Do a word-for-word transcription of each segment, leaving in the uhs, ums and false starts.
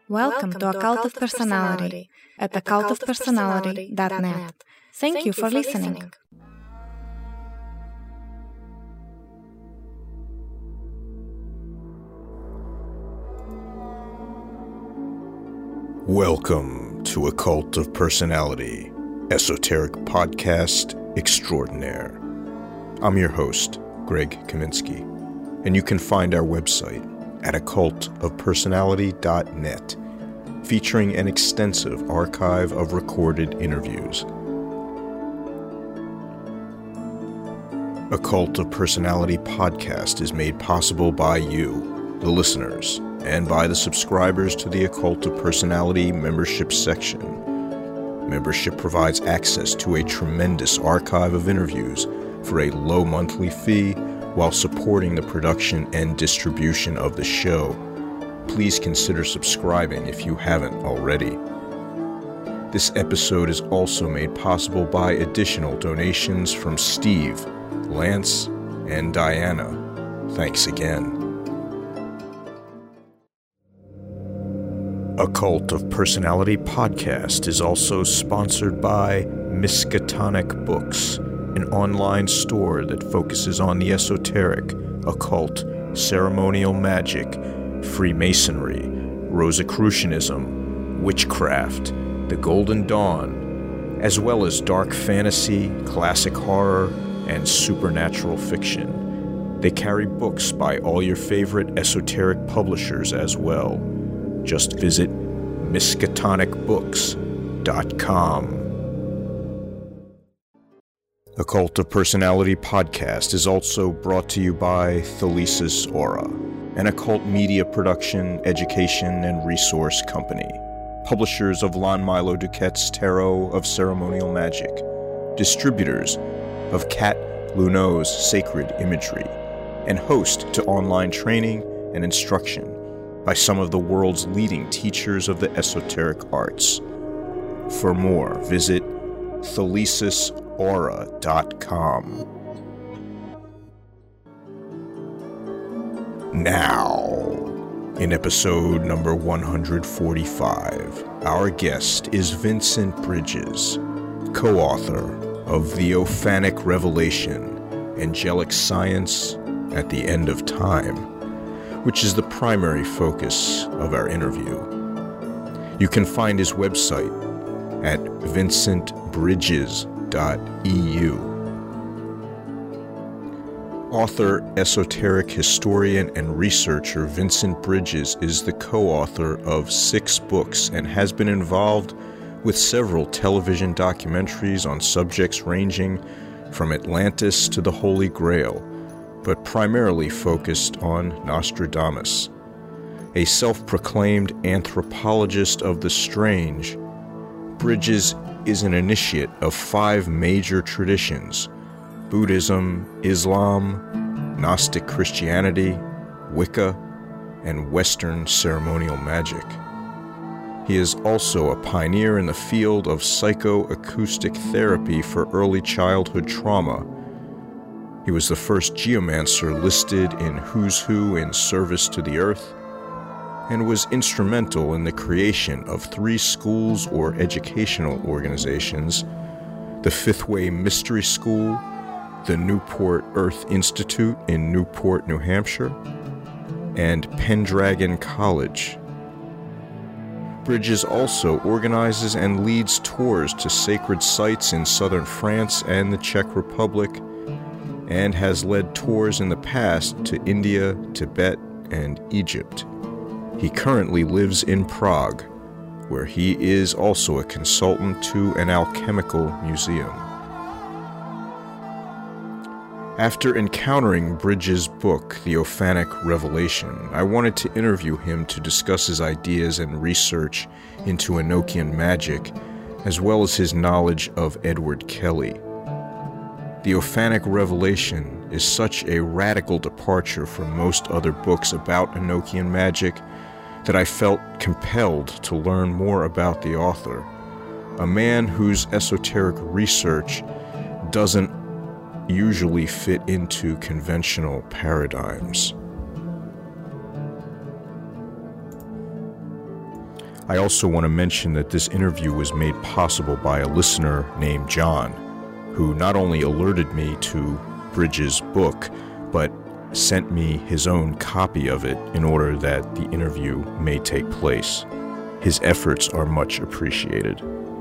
Welcome to Occult of Personality at occult of personality dot net. Thank you for listening. Welcome to Occult of Personality, esoteric podcast extraordinaire. I'm your host, Greg Kaminsky, and you can find our website at occult of personality dot net, featuring an extensive archive of recorded interviews. Occult of Personality podcast is made possible by you, the listeners, and by the subscribers to the Occult of Personality membership section. Membership provides access to a tremendous archive of interviews for a low monthly fee while supporting the production and distribution of the show. Please consider subscribing if you haven't already. This episode is also made possible by additional donations from Steve, Lance, and Diana. Thanks again. Occult of Personality podcast is also sponsored by Miskatonic Books, an online store that focuses on the esoteric, occult, ceremonial magic, Freemasonry, Rosicrucianism, witchcraft, the Golden Dawn, as well as dark fantasy, classic horror, and supernatural fiction. They carry books by all your favorite esoteric publishers as well. Just visit miskatonic books dot com. Occult of Personality podcast is also brought to you by Thalesis Aura, an occult media production, education, and resource company. Publishers of Lon Milo Duquette's Tarot of Ceremonial Magic. Distributors of Kat Luneau's Sacred Imagery. And host to online training and instruction by some of the world's leading teachers of the esoteric arts. For more, visit thalesis aura dot com. Now, in episode number one hundred forty-five, our guest is Vincent Bridges, co-author of The Ophanic Revelation, Angelic Science at the End of Time, which is the primary focus of our interview. You can find his website at vincent bridges dot e u. Author, esoteric historian, and researcher Vincent Bridges is the co-author of six books and has been involved with several television documentaries on subjects ranging from Atlantis to the Holy Grail, but primarily focused on Nostradamus. A self-proclaimed anthropologist of the strange, Bridges is an initiate of five major traditions: Buddhism, Islam, Gnostic Christianity, Wicca, and Western ceremonial magic. He is also a pioneer in the field of psychoacoustic therapy for early childhood trauma. He was the first geomancer listed in Who's Who in Service to the Earth, and was instrumental in the creation of three schools or educational organizations: the Fifth Way Mystery School, the Newport Earth Institute in Newport, New Hampshire, and Pendragon College. Bridges also organizes and leads tours to sacred sites in southern France and the Czech Republic, and has led tours in the past to India, Tibet, and Egypt. He currently lives in Prague, where he is also a consultant to an alchemical museum. After encountering Bridges' book, The Ophanic Revelation, I wanted to interview him to discuss his ideas and research into Enochian magic, as well as his knowledge of Edward Kelly. The Ophanic Revelation is such a radical departure from most other books about Enochian magic that I felt compelled to learn more about the author, a man whose esoteric research doesn't usually fit into conventional paradigms. I also want to mention that this interview was made possible by a listener named John, who not only alerted me to Bridges' book, but sent me his own copy of it in order that the interview may take place. His efforts are much appreciated.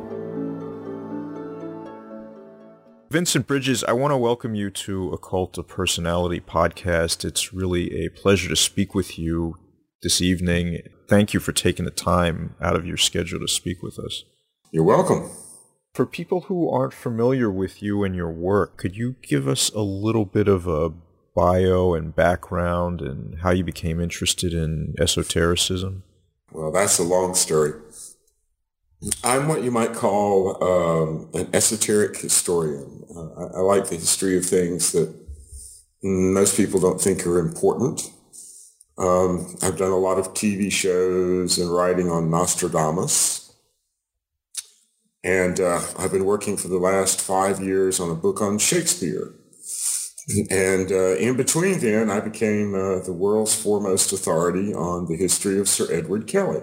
Vincent Bridges, I want to welcome you to A Cult of Personality podcast. It's really a pleasure to speak with you this evening. Thank you for taking the time out of your schedule to speak with us. You're welcome. For people who aren't familiar with you and your work, could you give us a little bit of a bio and background and how you became interested in esotericism? Well, that's a long story. I'm what you might call um, an esoteric historian. Uh, I, I like the history of things that most people don't think are important. Um, I've done a lot of T V shows and writing on Nostradamus. And uh, I've been working for the last five years on a book on Shakespeare. And uh, in between then, I became uh, the world's foremost authority on the history of Sir Edward Kelly.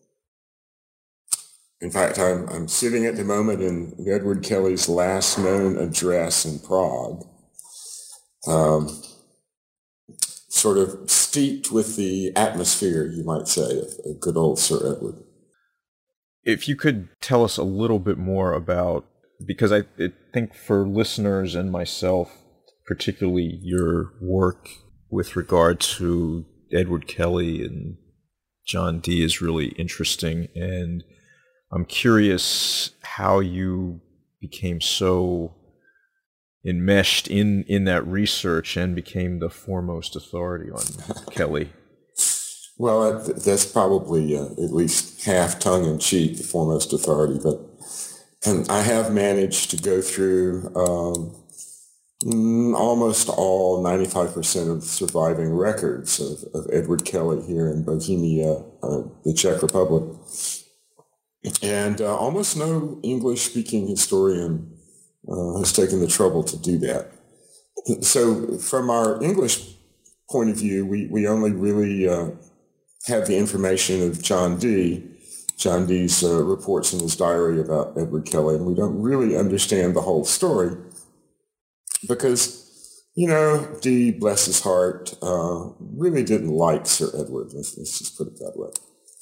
In fact, I'm, I'm sitting at the moment in Edward Kelly's last known address in Prague, um, sort of steeped with the atmosphere, you might say, of, of good old Sir Edward. If you could tell us a little bit more about, because I, I think for listeners and myself, particularly your work with regard to Edward Kelly and John Dee is really interesting, and I'm curious how you became so enmeshed in, in that research and became the foremost authority on Kelly. Well, that's probably uh, at least half tongue-in-cheek, the foremost authority, but and I have managed to go through um, almost all, ninety-five percent of surviving records of, of Edward Kelly here in Bohemia, uh, the Czech Republic. And uh, almost no English-speaking historian uh, has taken the trouble to do that. So from our English point of view, we, we only really uh, have the information of John Dee, John Dee's uh, reports in his diary about Edward Kelly, and we don't really understand the whole story because, you know, Dee, bless his heart, uh, really didn't like Sir Edward. Let's, let's just put it that way.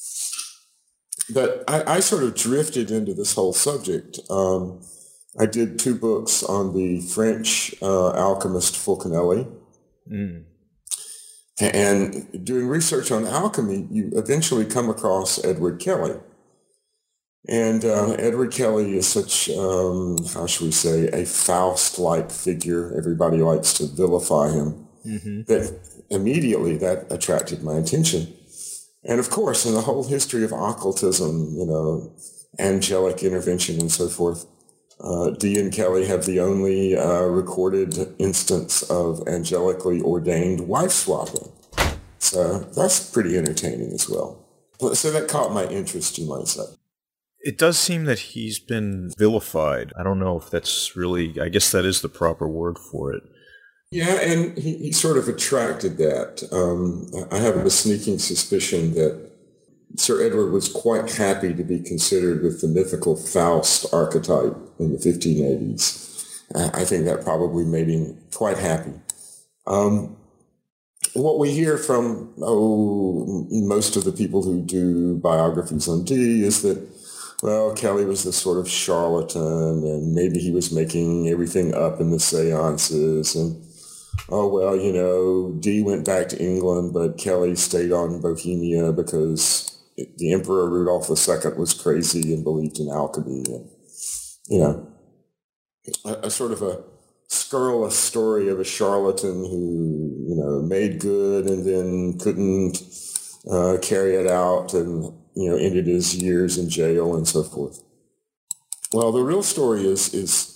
But I, I sort of drifted into this whole subject. Um, I did two books on the French uh, alchemist Fulcanelli. Mm. And doing research on alchemy, you eventually come across Edward Kelly. And uh, Edward Kelly is such, um, how should we say, a Faust-like figure. Everybody likes to vilify him. Mm-hmm. That immediately that attracted my attention. And of course, in the whole history of occultism, you know, angelic intervention and so forth, uh, Dee and Kelly have the only uh, recorded instance of angelically ordained wife swapping. So that's pretty entertaining as well. So that caught my interest, you might say. It does seem that he's been vilified. I don't know if that's really, I guess that is the proper word for it. Yeah, and he, he sort of attracted that. Um, I have a sneaking suspicion that Sir Edward was quite happy to be considered with the mythical Faust archetype in the fifteen eighties. I think that probably made him quite happy. Um, what we hear from oh, most of the people who do biographies on Dee is that, well, Kelly was this sort of charlatan, and maybe he was making everything up in the seances, and oh, well, you know, Dee went back to England, but Kelly stayed on Bohemia because the Emperor Rudolph the Second was crazy and believed in alchemy. And, you know, a, a sort of a scurrilous story of a charlatan who, you know, made good and then couldn't uh, carry it out and, you know, ended his years in jail and so forth. Well, the real story is, is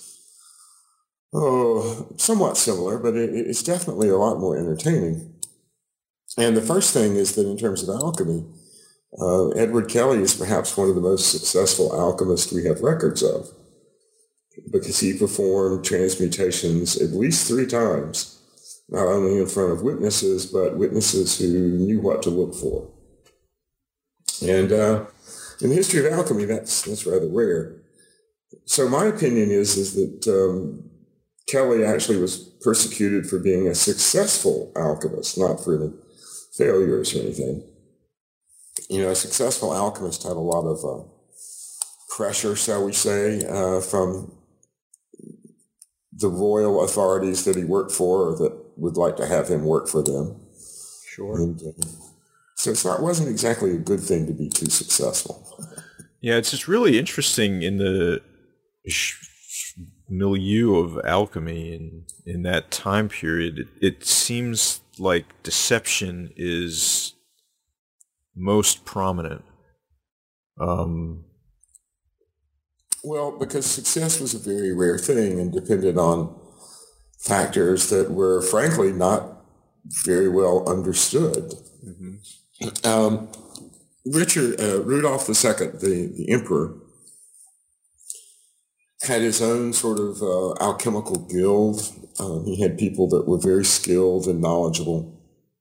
oh, somewhat similar, but it, it's definitely a lot more entertaining. And the first thing is that in terms of alchemy, uh, Edward Kelly is perhaps one of the most successful alchemists we have records of, because he performed transmutations at least three times, not only in front of witnesses, but witnesses who knew what to look for. And uh, in the history of alchemy, that's that's rather rare. So my opinion is, is that um, Kelly actually was persecuted for being a successful alchemist, not for any failures or anything. You know, a successful alchemist had a lot of uh, pressure, shall we say, uh, from the royal authorities that he worked for, or that would like to have him work for them. Sure. And, uh, so it's not, wasn't exactly a good thing to be too successful. Yeah, it's just really interesting in the sh- milieu of alchemy in, in that time period. It, it seems like deception is most prominent. Um, well, because success was a very rare thing and depended on factors that were, frankly, not very well understood. Mm-hmm. Um, Richard, uh, Rudolph the Second, the, the emperor, had his own sort of uh, alchemical guild. Um, he had people that were very skilled and knowledgeable,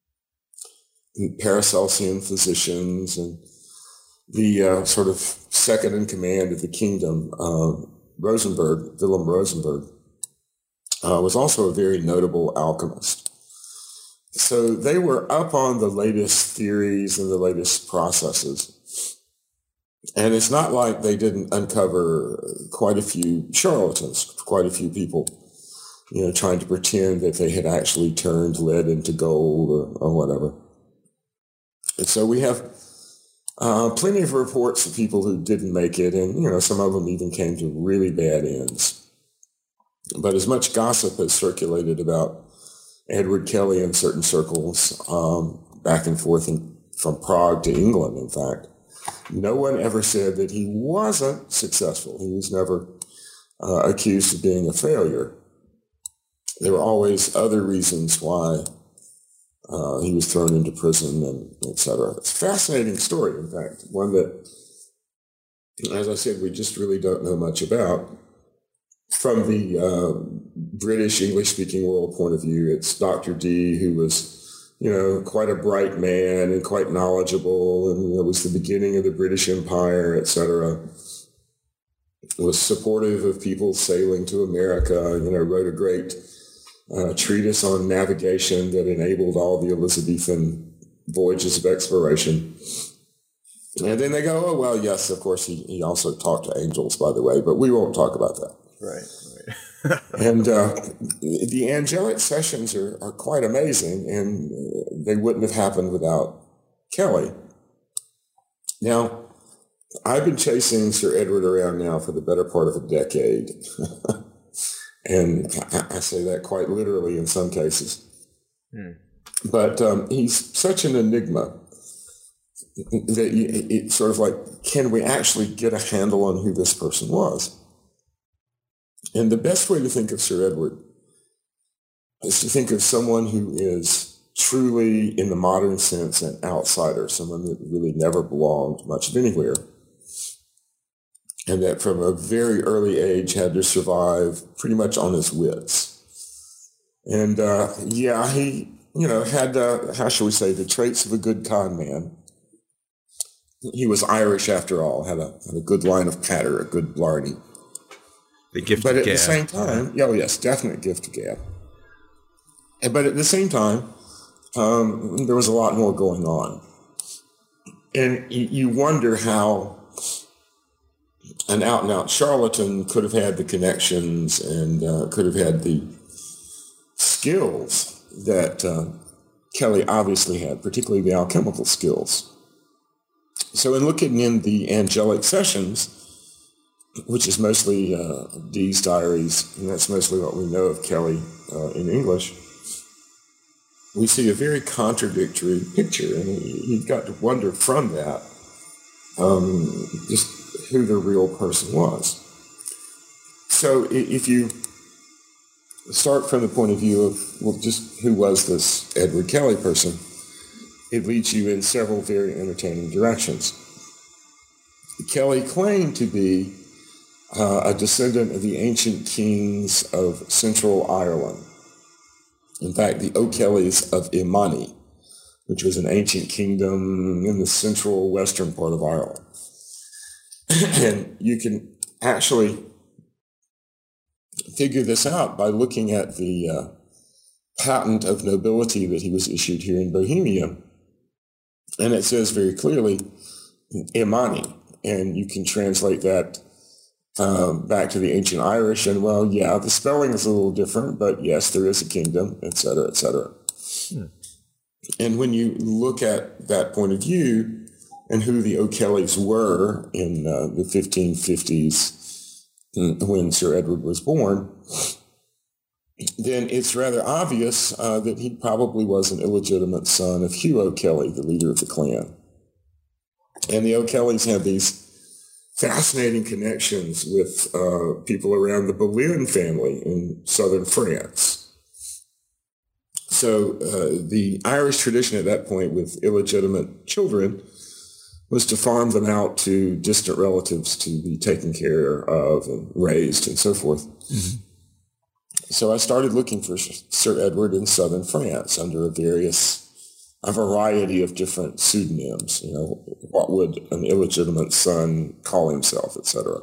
and Paracelsian physicians, and the uh, sort of second in command of the kingdom, uh, Rosenberg, Wilhelm Rosenberg, uh, was also a very notable alchemist. So they were up on the latest theories and the latest processes. And it's not like they didn't uncover quite a few charlatans, quite a few people, you know, trying to pretend that they had actually turned lead into gold or, or whatever. And so we have uh, plenty of reports of people who didn't make it, and, you know, some of them even came to really bad ends. But as much gossip has circulated about Edward Kelly in certain circles, um, back and forth in, from Prague to England, in fact, no one ever said that he wasn't successful. He was never uh, accused of being a failure. There were always other reasons why uh, he was thrown into prison, and et cetera. It's a fascinating story, in fact, one that, as I said, we just really don't know much about. From the uh, British English-speaking world point of view, it's Doctor Dee, who was, you know, quite a bright man and quite knowledgeable, and it was the beginning of the British Empire, et cetera. Was supportive of people sailing to America, you know, wrote a great uh, treatise on navigation that enabled all the Elizabethan voyages of exploration. And then they go, oh, well, yes, of course, he, he also talked to angels, by the way, but we won't talk about that. Right, right. And uh, the angelic sessions are, are quite amazing, and they wouldn't have happened without Kelly. Now, I've been chasing Sir Edward around now for the better part of a decade. And I, I say that quite literally in some cases. Hmm. But um, he's such an enigma that you, it's sort of like, can we actually get a handle on who this person was? And the best way to think of Sir Edward is to think of someone who is truly, in the modern sense, an outsider, someone that really never belonged much of anywhere, and that from a very early age had to survive pretty much on his wits. And uh, yeah, he, you know, had, uh, how shall we say, the traits of a good con man. He was Irish after all, had a, had a good line of patter, a good blarney. The gift but of at gab. the same time, yeah, oh yes, definite gift of gab. And, but at the same time, um, there was a lot more going on. And you, you wonder how an out-and-out charlatan could have had the connections and uh, could have had the skills that uh, Kelly obviously had, particularly the alchemical skills. So in looking in the angelic sessions, which is mostly uh, Dee's diaries, and that's mostly what we know of Kelly uh, in English, we see a very contradictory picture, and you've got to wonder from that um, just who the real person was. So if you start from the point of view of, well, just who was this Edward Kelly person, it leads you in several very entertaining directions. Kelly claimed to be uh, a descendant of the ancient kings of Central Ireland. In fact, the O'Kellys of Imani, which was an ancient kingdom in the central western part of Ireland. And you can actually figure this out by looking at the uh, patent of nobility that he was issued here in Bohemia. And it says very clearly, Imani. And you can translate that um, back to the ancient Irish. And, well, yeah, the spelling is a little different, but yes, there is a kingdom, et cetera, et cetera. Hmm. And when you look at that point of view and who the O'Kellys were in uh, the fifteen fifties when Sir Edward was born, then it's rather obvious uh, that he probably was an illegitimate son of Hugh O'Kelly, the leader of the clan. And the O'Kellys have these fascinating connections with uh, people around the Boleyn family in southern France. So uh, the Irish tradition at that point with illegitimate children was to farm them out to distant relatives to be taken care of and raised and so forth. Mm-hmm. So I started looking for Sir Edward in southern France under a various, a variety of different pseudonyms. You know, what would an illegitimate son call himself, et cetera.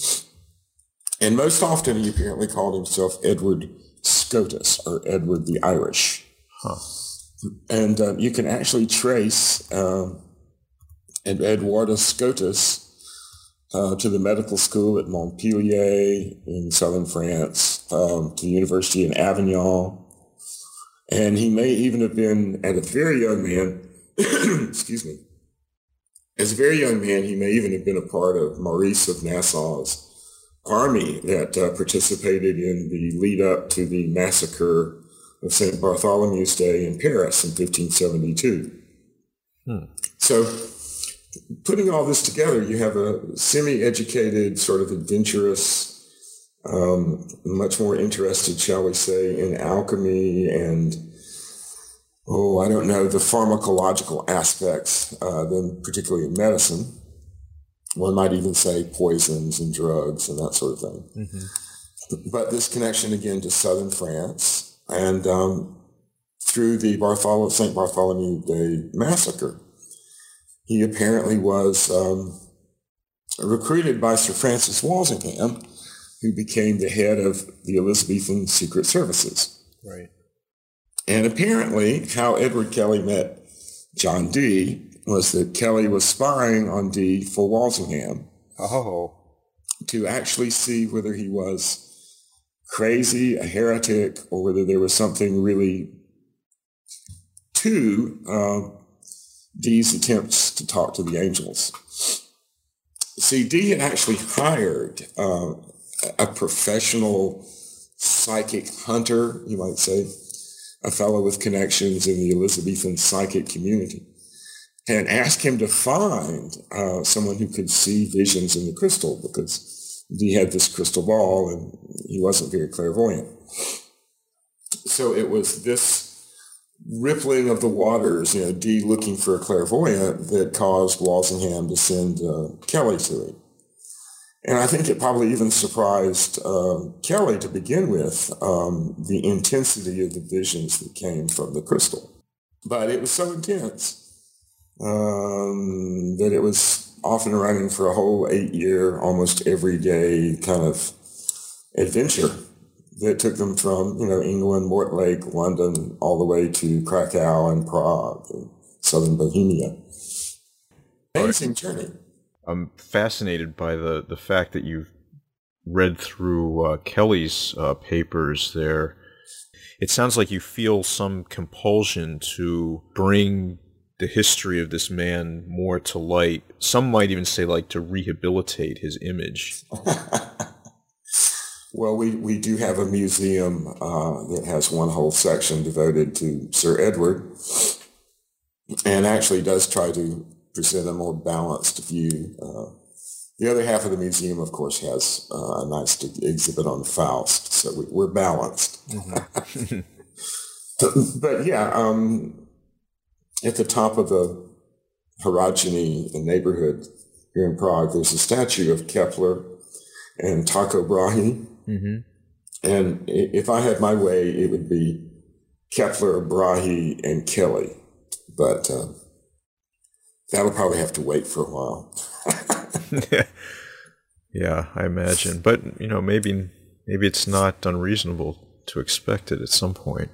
And most often he apparently called himself Edward Scotus, or Edward the Irish. Huh. And uh, you can actually trace um, Eduardus Scotus uh, to the medical school at Montpellier in southern France, um, to the university in Avignon. And he may even have been, at a very young man, excuse me, as a very young man, he may even have been a part of Maurice of Nassau's army that uh, participated in the lead up to the massacre of Saint Bartholomew's Day in Paris in fifteen seventy-two. Hmm. So putting all this together, you have a semi-educated, sort of adventurous, um, much more interested, shall we say, in alchemy and, oh, I don't know, the pharmacological aspects uh, than particularly in medicine. One might even say poisons and drugs and that sort of thing. Mm-hmm. But this connection again to southern France and um, through the Bartholo- Saint Bartholomew Day massacre, he apparently was um, recruited by Sir Francis Walsingham, who became the head of the Elizabethan Secret Services. Right. And apparently how Edward Kelly met John Dee was that Kelly was spying on Dee for Walsingham. Oh. To actually see whether he was crazy, a heretic, or whether there was something really to uh, Dee's attempts to talk to the angels. See, Dee had actually hired uh, a professional psychic hunter, you might say, a fellow with connections in the Elizabethan psychic community, and asked him to find uh, someone who could see visions in the crystal, because Dee had this crystal ball and he wasn't very clairvoyant. So it was this rippling of the waters, you know, Dee looking for a clairvoyant, that caused Walsingham to send uh, Kelly to him. And I think it probably even surprised uh, Kelly to begin with, um, the intensity of the visions that came from the crystal. But it was so intense um, that it was often running for a whole eight-year, almost everyday kind of adventure that took them from, you know, England, Mortlake, London, all the way to Krakow and Prague and southern Bohemia. Amazing journey. I'm fascinated by the, the fact that you've read through uh, Kelly's uh, papers there. It sounds like you feel some compulsion to bring the history of this man more to light. Some might even say like to rehabilitate his image. Well, we, we do have a museum uh, that has one whole section devoted to Sir Edward, and actually does try to present a more balanced view. Uh, the other half of the museum, of course, has uh, a nice exhibit on Faust, so we, we're balanced. Mm-hmm. But yeah, um, at the top of the Hradčany neighborhood here in Prague, there's a statue of Kepler and Tycho Brahe. Mm-hmm. And if I had my way, it would be Kepler, Brahe, and Kelly. But uh, that'll probably have to wait for a while. Yeah, I imagine. But, you know, maybe maybe it's not unreasonable to expect it at some point.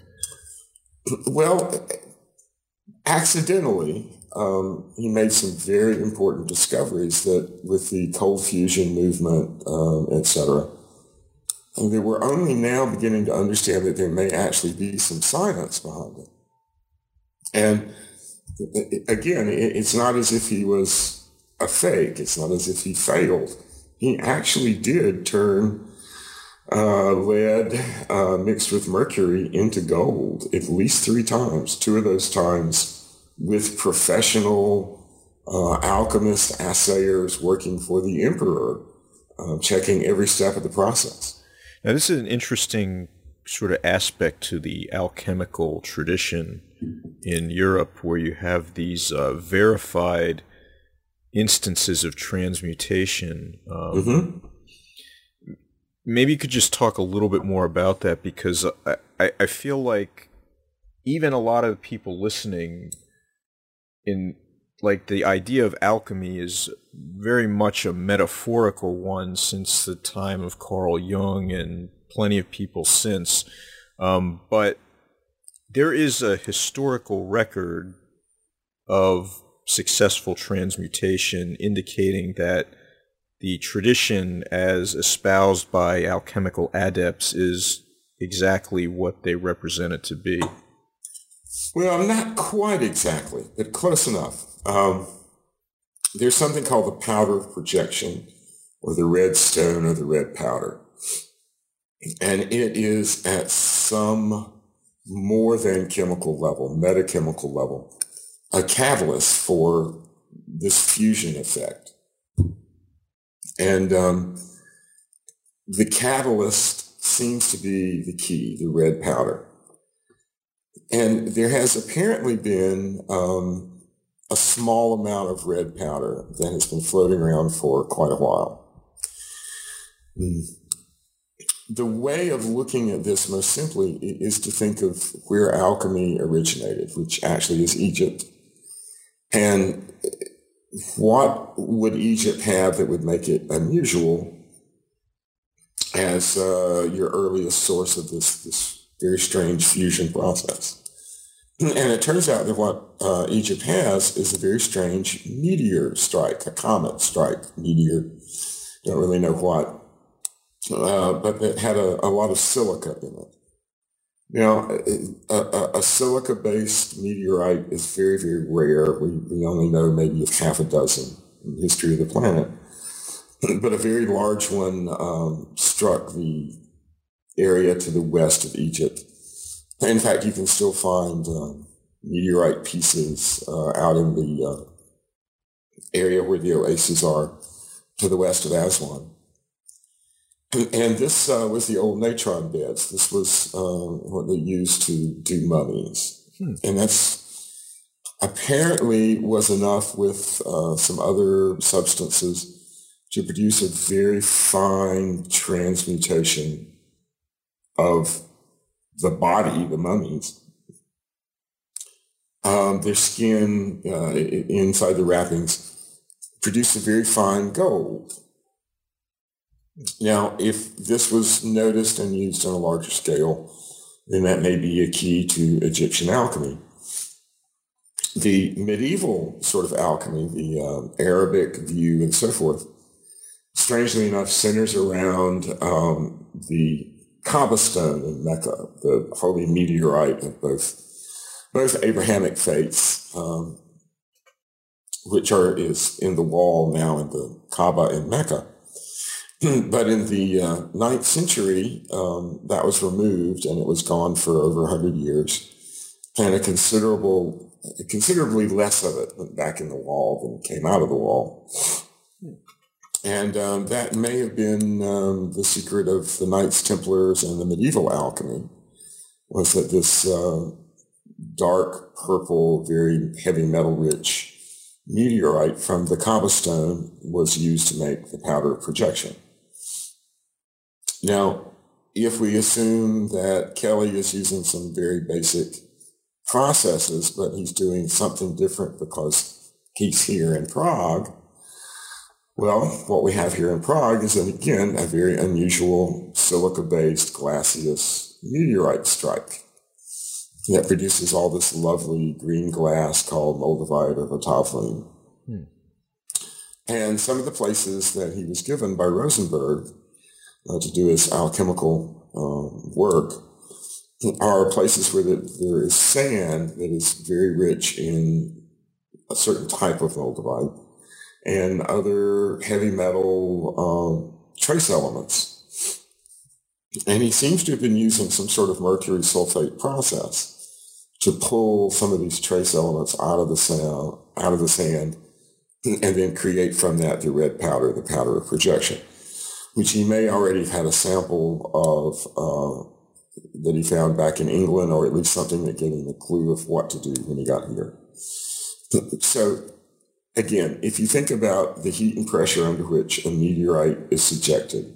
Well, accidentally, um, he made some very important discoveries that with the cold fusion movement, um, et cetera, and they were only now beginning to understand that there may actually be some science behind it. And again, it's not as if he was a fake. It's not as if he failed. He actually did turn uh, lead uh, mixed with mercury into gold at least three times. Two of those times with professional uh, alchemists, assayers working for the emperor, uh, checking every step of the process. Now, this is an interesting sort of aspect to the alchemical tradition in Europe, where you have these uh, verified instances of transmutation. Um, mm-hmm. Maybe you could just talk a little bit more about that, because I, I, I feel like even a lot of people listening, in like the idea of alchemy is very much a metaphorical one since the time of Carl Jung and plenty of people since. Um, but there is a historical record of successful transmutation indicating that the tradition as espoused by alchemical adepts is exactly what they represent it to be. Well, not quite exactly, but close enough. Um, there's something called the powder of projection, or the red stone, or the red powder. And it is at some more than chemical level, metachemical level, a catalyst for this fusion effect. And um, the catalyst seems to be the key, the red powder. And there has apparently been um, a small amount of red powder that has been floating around for quite a while. Mm. The way of looking at this most simply is to think of where alchemy originated, which actually is Egypt. And what would Egypt have that would make it unusual as uh, your earliest source of this, this very strange fusion process? And it turns out that what uh, Egypt has is a very strange meteor strike, a comet strike, meteor, don't really know what, uh, but it had a, a lot of silica in it. Now, a, a, a silica-based meteorite is very, very rare. We, we only know maybe of half a dozen in the history of the planet. But a very large one um, struck the area to the west of Egypt. In fact, you can still find um, meteorite pieces uh, out in the uh, area where the oases are to the west of Aswan. And, and this uh, was the old natron beds. This was uh, what they used to do mummies. Hmm. And that's apparently was enough with uh, some other substances to produce a very fine transmutation of the body, the mummies, um, their skin uh, inside the wrappings produced a very fine gold. Now, if this was noticed and used on a larger scale, then that may be a key to Egyptian alchemy. The medieval sort of alchemy, the um, Arabic view and so forth, strangely enough, centers around um, the Kaaba stone in Mecca, the holy meteorite of both both Abrahamic faiths, um, which are is in the wall now in the Kaaba in Mecca. But in the uh, ninth century, um, that was removed, and it was gone for over one hundred years, and a considerable, considerably less of it went back in the wall than came out of the wall. And um, that may have been um, the secret of the Knights Templars and the medieval alchemy, was that this uh, dark purple, very heavy metal-rich meteorite from the Kaaba stone was used to make the powder of projection. Now, if we assume that Kelly is using some very basic processes, but he's doing something different because he's here in Prague, Well, what we have here in Prague is, again, a very unusual silica-based glaseous meteorite strike that produces all this lovely green glass called moldavite or votavlene. Hmm. And some of the places that he was given by Rosenberg uh, to do his alchemical uh, work are places where the, there is sand that is very rich in a certain type of moldavite and other heavy metal uh, trace elements. And he seems to have been using some sort of mercury sulfate process to pull some of these trace elements out of the sand, out of the sand, and then create from that the red powder, the powder of projection, which he may already have had a sample of uh, that he found back in England, or at least something that gave him a clue of what to do when he got here. So, again, if you think about the heat and pressure under which a meteorite is subjected,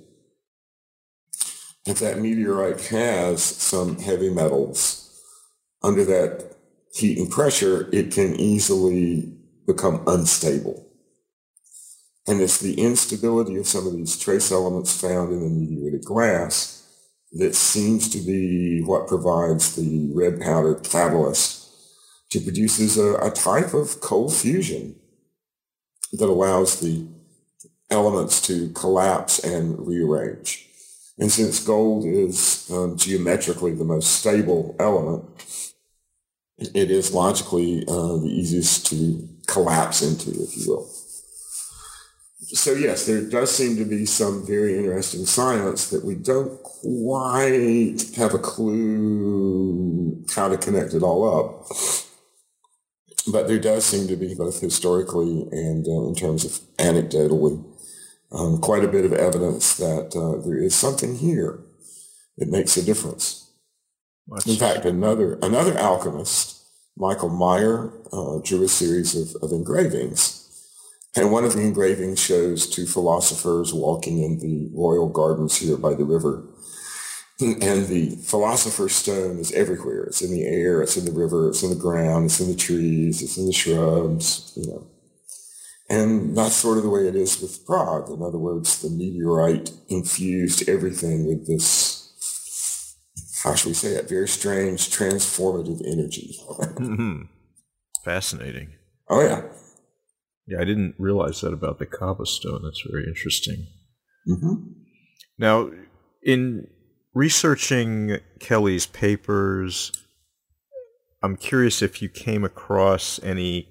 if that meteorite has some heavy metals under that heat and pressure, it can easily become unstable. And it's the instability of some of these trace elements found in the meteoritic glass that seems to be what provides the red powder catalyst to produce a, a type of cold fusion that allows the elements to collapse and rearrange. And since gold is um, geometrically the most stable element, it is logically uh, the easiest to collapse into, if you will. So yes, there does seem to be some very interesting science that we don't quite have a clue how to connect it all up. But there does seem to be, both historically and uh, in terms of anecdotally, um, quite a bit of evidence that uh, there is something here that makes a difference. Much. In fact, another another alchemist, Michael Meyer, uh, drew a series of, of engravings. And one of the engravings shows two philosophers walking in the royal gardens here by the river. And the philosopher's stone is everywhere. It's in the air, it's in the river, it's in the ground, it's in the trees, it's in the shrubs, you know. And that's sort of the way it is with Prague. In other words, the meteorite infused everything with this, how should we say it, very strange transformative energy. Mm-hmm. Fascinating. Oh, yeah. Yeah, I didn't realize that about the Kaba stone. That's very interesting. Mm-hmm. Now, in researching Kelly's papers, I'm curious if you came across any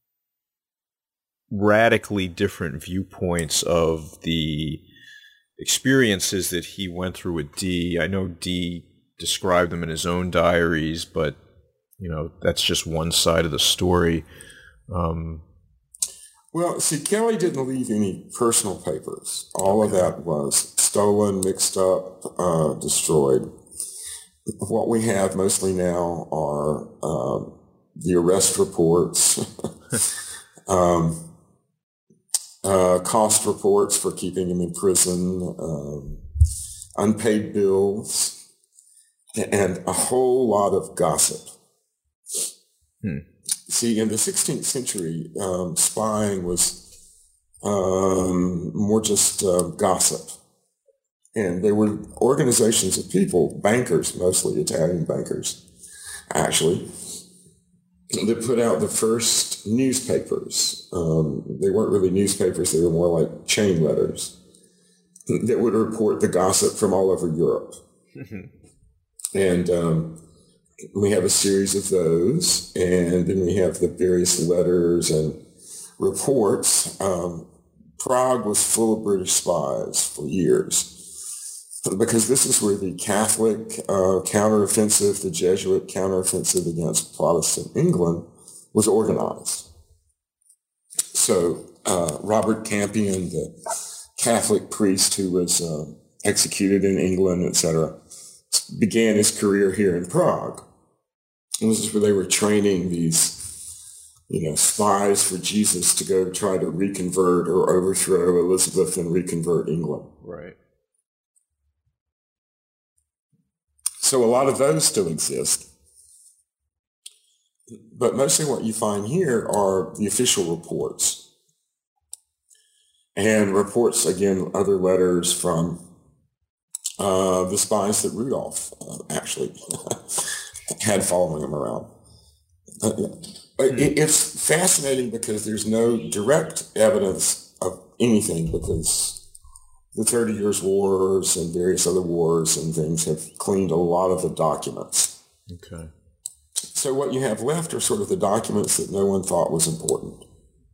radically different viewpoints of the experiences that he went through with Dee. I know Dee described them in his own diaries, but you know that's just one side of the story. Um, Well, see, Kelly didn't leave any personal papers. All okay. of that was stolen, mixed up, uh, destroyed. What we have mostly now are um, the arrest reports, um, uh, cost reports for keeping him in prison, um, unpaid bills, and a whole lot of gossip. Hmm. See, in the sixteenth century, um, spying was um, more just uh, gossip. And there were organizations of people, bankers, mostly Italian bankers, actually, that put out the first newspapers. Um, they weren't really newspapers, they were more like chain letters that would report the gossip from all over Europe. And um, we have a series of those, and then we have the various letters and reports. Um, Prague was full of British spies for years, because this is where the Catholic uh, counteroffensive, the Jesuit counteroffensive against Protestant England was organized. So uh, Robert Campion, the Catholic priest who was uh, executed in England, et cetera, began his career here in Prague. And this is where they were training these, you know, spies for Jesus to go try to reconvert or overthrow Elizabeth and reconvert England. Right. So a lot of those still exist. But mostly what you find here are the official reports. and reports, again, other letters from uh, the spies that Rudolph uh, actually had following him around. Uh, it, it's fascinating because there's no direct evidence of anything, because the Thirty Years' Wars and various other wars and things have cleaned a lot of the documents. Okay. So what you have left are sort of the documents that no one thought was important.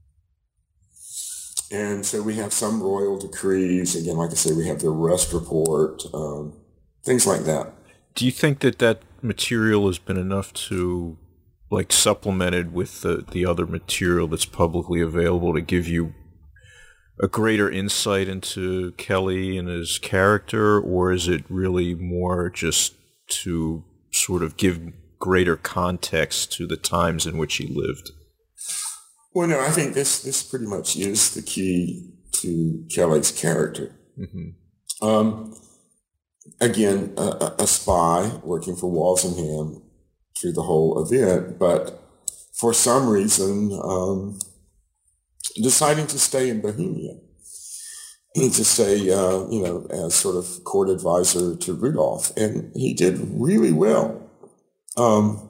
And so we have some royal decrees. Again, like I say, we have the arrest report, um, things like that. Do you think that that material has been enough to, like, supplemented with the, the other material that's publicly available to give you a greater insight into Kelly and his character, or is it really more just to sort of give greater context to the times in which he lived? Well, no, I think this this pretty much is the key to Kelly's character. Mm-hmm. Um, again, a, a spy working for Walsingham through the whole event, but for some reason um, deciding to stay in Bohemia. To stay, uh, you know, as sort of court advisor to Rudolph. And he did really well. Um,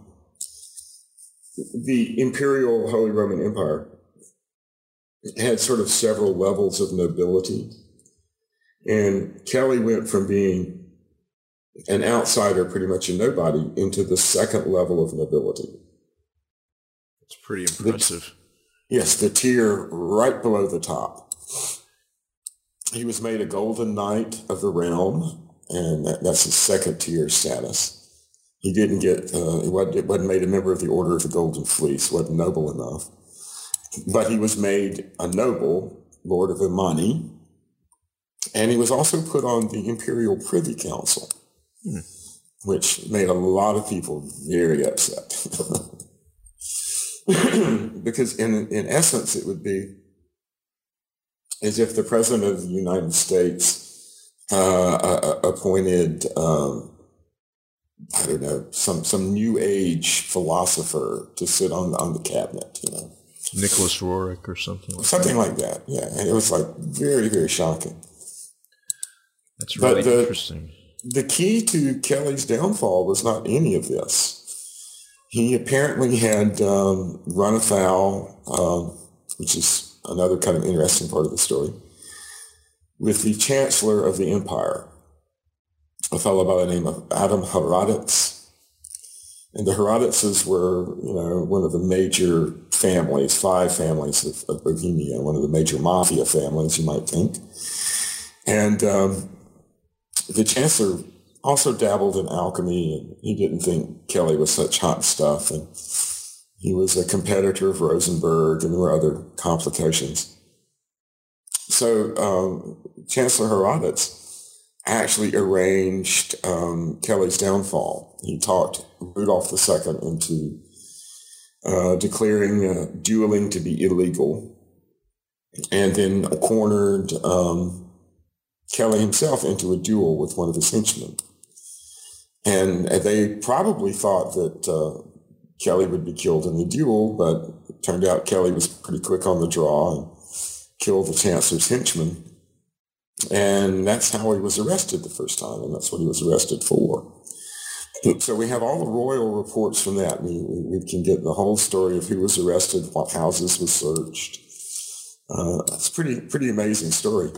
the Imperial Holy Roman Empire had sort of several levels of nobility. And Kelly went from being an outsider, pretty much a nobody, into the second level of nobility. It's pretty impressive. The, yes, the tier right below the top. He was made a Golden Knight of the Realm, and that, that's his second tier status. He didn't get, uh, he wasn't, wasn't made a member of the Order of the Golden Fleece, wasn't noble enough. But he was made a noble, Lord of Emani, and he was also put on the Imperial Privy Council, hmm. which made a lot of people very upset. Because in, in essence, it would be as if the President of the United States uh, uh, appointed... Um, I don't know, some, some new age philosopher to sit on on the cabinet, you know. Nicholas Roerich or something like Something that. like that, yeah. And it was like very, very shocking. That's really the, interesting. The key to Kelly's downfall was not any of this. He apparently had um, run afoul, um, which is another kind of interesting part of the story, with the Chancellor of the Empire, a fellow by the name of Adam Hradec. And the Hradeces were, you know, one of the major families, five families of, of Bohemia, one of the major mafia families, you might think. And um, the Chancellor also dabbled in alchemy, and he didn't think Kelly was such hot stuff. And he was a competitor of Rosenberg, and there were other complications. So um, Chancellor Hradec actually arranged um, Kelly's downfall. He talked Rudolph the Second into uh, declaring uh, dueling to be illegal, and then cornered um, Kelly himself into a duel with one of his henchmen. And they probably thought that uh, Kelly would be killed in the duel, but it turned out Kelly was pretty quick on the draw and killed the Chancellor's henchman. And that's how he was arrested the first time, and that's what he was arrested for. So we have all the royal reports from that. We, we, we can get the whole story of who was arrested, what houses was searched. Uh, it's a pretty, pretty amazing story.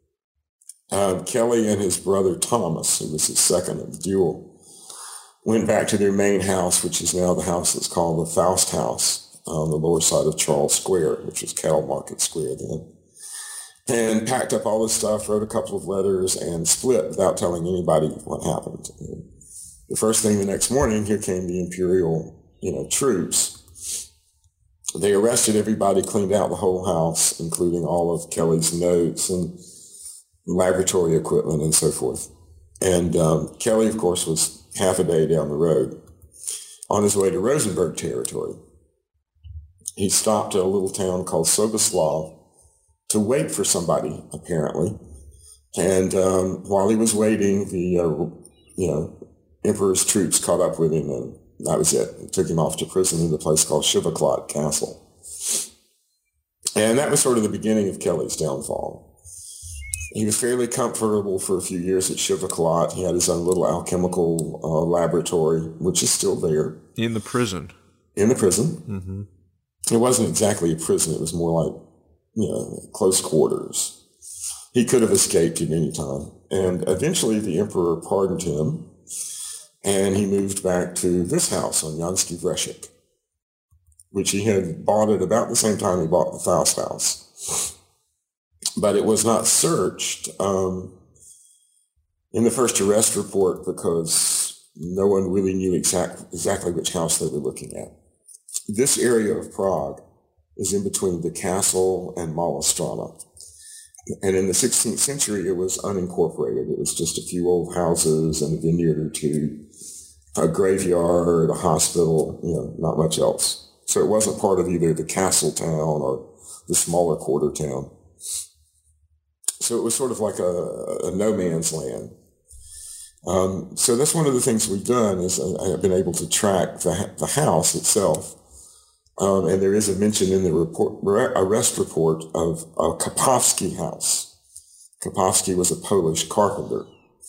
Uh, Kelly and his brother Thomas, who was his second in the duel, went back to their main house, which is now the house that's called the Faust House on the lower side of Charles Square, which was Cattle Market Square then. And packed up all this stuff, wrote a couple of letters, and split without telling anybody what happened. And the first thing the next morning, here came the Imperial, you know, troops. They arrested everybody, cleaned out the whole house, including all of Kelly's notes and laboratory equipment and so forth. And um, Kelly, of course, was half a day down the road on his way to Rosenberg territory. He stopped at a little town called Soboslav to wait for somebody, apparently. And um, while he was waiting, the, uh, you know, Emperor's troops caught up with him, and that was it. It took him off to prison in a place called Shivaklot Castle. And that was sort of the beginning of Kelly's downfall. He was fairly comfortable for a few years at Shivakalot. He had his own little alchemical uh, laboratory, which is still there. In the prison. In the prison. Mm-hmm. It wasn't exactly a prison. It was more like, you know, close quarters. He could have escaped at any time. And eventually the emperor pardoned him, and he moved back to this house on Jansky Vreshek, which he had bought at about the same time he bought the Faust house. But it was not searched um, in the first arrest report because no one really knew exact, exactly which house they were looking at. This area of Prague is in between the castle and Malá And in the sixteenth century, it was unincorporated. It was just a few old houses and a vineyard or two, a graveyard, a hospital, you know, not much else. So it wasn't part of either the castle town or the smaller quarter town. So it was sort of like a, a no man's land. Um, so that's one of the things we've done is I, I've been able to track the, the house itself. Um, and there is a mention in the report, arrest report of a Kopowski house. Kopowski was a Polish carpenter.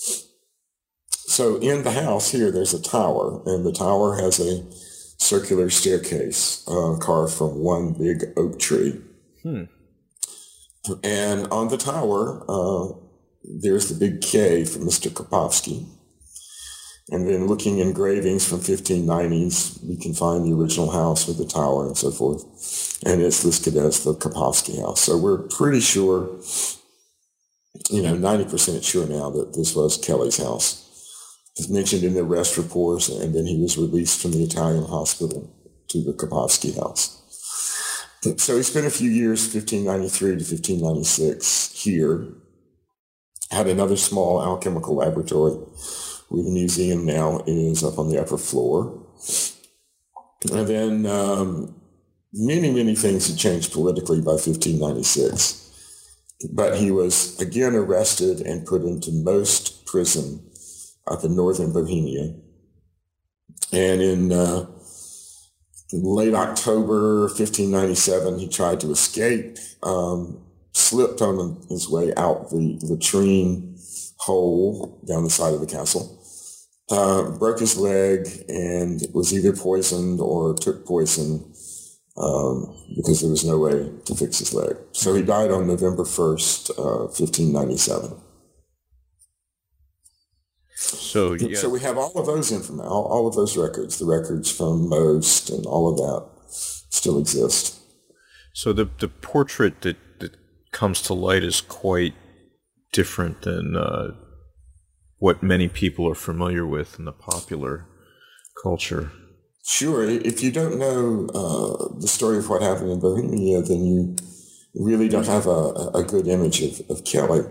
So in the house here, there's a tower, and the tower has a circular staircase uh, carved from one big oak tree. Hmm. And on the tower, uh, there's the big K for Mister Kopowski. And then looking engravings from fifteen nineties, we can find the original house with the tower and so forth. And it's listed as the Kopowski house. So we're pretty sure, you know, ninety percent sure now that this was Kelly's house. It's mentioned in the arrest reports, and then he was released from the Italian hospital to the Kopowski house. So he spent a few years, fifteen ninety-three to fifteen ninety-six, here. Had another small alchemical laboratory, where the museum now is up on the upper floor. And then um, many, many things had changed politically by fifteen ninety-six. But he was again arrested and put into Most prison up in northern Bohemia. And in uh, late October fifteen ninety-seven, he tried to escape, um, slipped on his way out the latrine hole down the side of the castle. Uh, broke his leg and was either poisoned or took poison um, because there was no way to fix his leg. So he died on November first, uh, fifteen ninety-seven. So, yeah. So we have all of those information, all, all of those records, the records from Most and all of that still exist. So the the portrait that, that comes to light is quite different than uh, what many people are familiar with in the popular culture. Sure. If you don't know uh, the story of what happened in Bohemia, then you really don't have a, a good image of, of Kelly.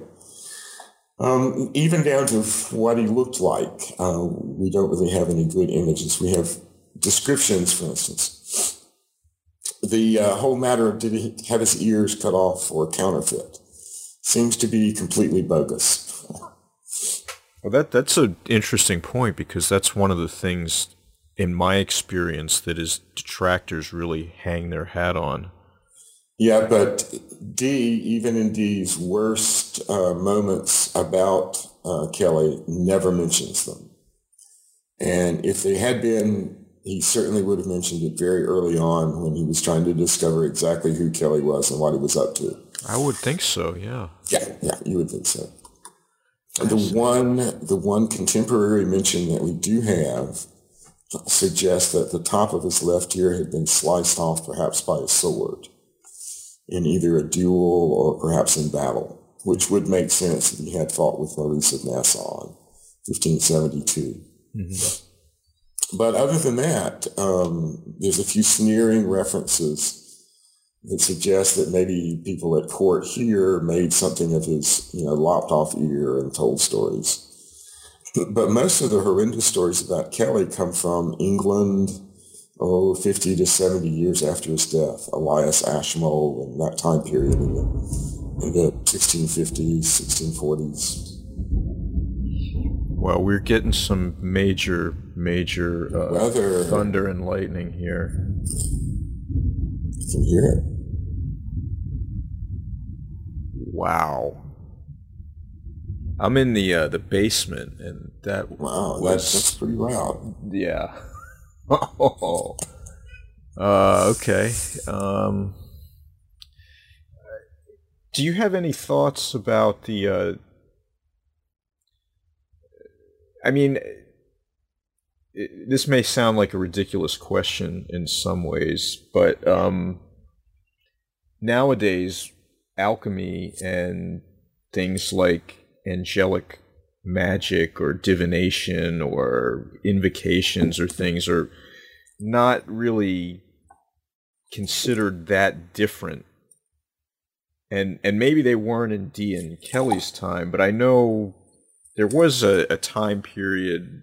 Um, even down to what he looked like, uh, we don't really have any good images. We have descriptions, for instance. The uh, whole matter of did he have his ears cut off or counterfeit seems to be completely bogus. Well, that that's an interesting point, because that's one of the things in my experience that his detractors really hang their hat on. Yeah, but Dee, even in Dee's worst uh, moments about uh, Kelly, never mentions them. And if they had been, he certainly would have mentioned it very early on when he was trying to discover exactly who Kelly was and what he was up to. I would think so, yeah. Yeah, yeah, you would think so. The one, the one contemporary mention that we do have suggests that the top of his left ear had been sliced off perhaps by a sword in either a duel or perhaps in battle, which would make sense if he had fought with Maurice of Nassau in fifteen seventy-two. Mm-hmm. But other than that, um, there's a few sneering references that suggest that maybe people at court here made something of his, you know, lopped off ear and told stories. But most of the horrendous stories about Kelly come from England, oh, fifty to seventy years after his death. Elias Ashmole and that time period in the, in the sixteen fifties, sixteen forties. Well, we're getting some major, major uh, Weather. thunder and lightning here. You can hear it. Wow. I'm in the uh, the basement, and that wow, was, that's, that's pretty loud. Yeah. Oh. Uh, okay. Um, do you have any thoughts about the? Uh, I mean, it, this may sound like a ridiculous question in some ways, but um, nowadays, alchemy and things like angelic magic or divination or invocations or things are not really considered that different. And and maybe they weren't in Dee and Kelly's time, but I know there was a, a time period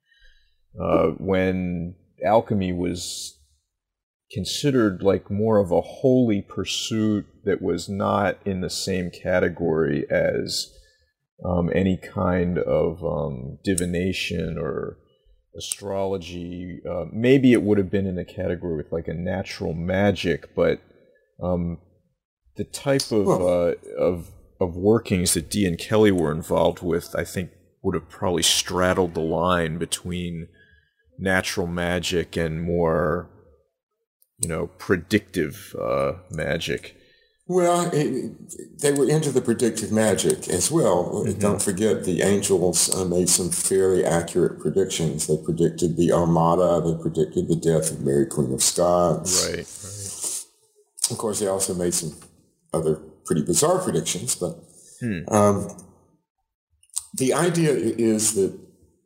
uh, when alchemy was considered like more of a holy pursuit that was not in the same category as um, any kind of um, divination or astrology. Uh, maybe it would have been in a category with like a natural magic, but um, the type of uh, of of workings that Dee and Kelly were involved with, I think, would have probably straddled the line between natural magic and more, you know, predictive uh, magic. Well, it, they were into the predictive magic as well. Mm-hmm. Don't forget, the angels uh, made some fairly accurate predictions. They predicted the Armada. They predicted the death of Mary, Queen of Scots. Right, right. Of course, they also made some other pretty bizarre predictions. But hmm. um, the idea is that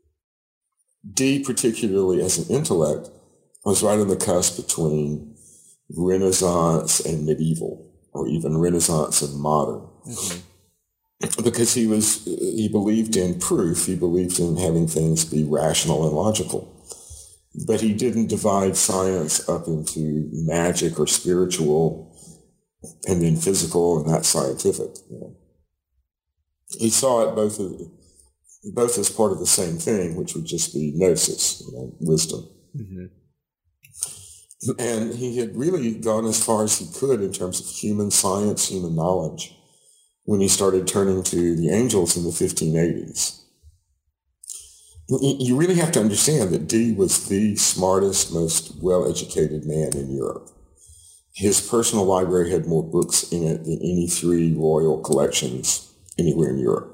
Dee, particularly as an intellect, was right on the cusp between Renaissance and medieval, or even Renaissance and modern. Mm-hmm. Because he was, he believed in proof, he believed in having things be rational and logical. But he didn't divide science up into magic or spiritual, and then physical and not scientific. You know. He saw it both as, both as part of the same thing, which would just be gnosis, you know, wisdom. Mm-hmm. And he had really gone as far as he could in terms of human science, human knowledge, when he started turning to the angels in the fifteen eighties. You really have to understand that Dee was the smartest, most well-educated man in Europe. His personal library had more books in it than any three royal collections anywhere in Europe.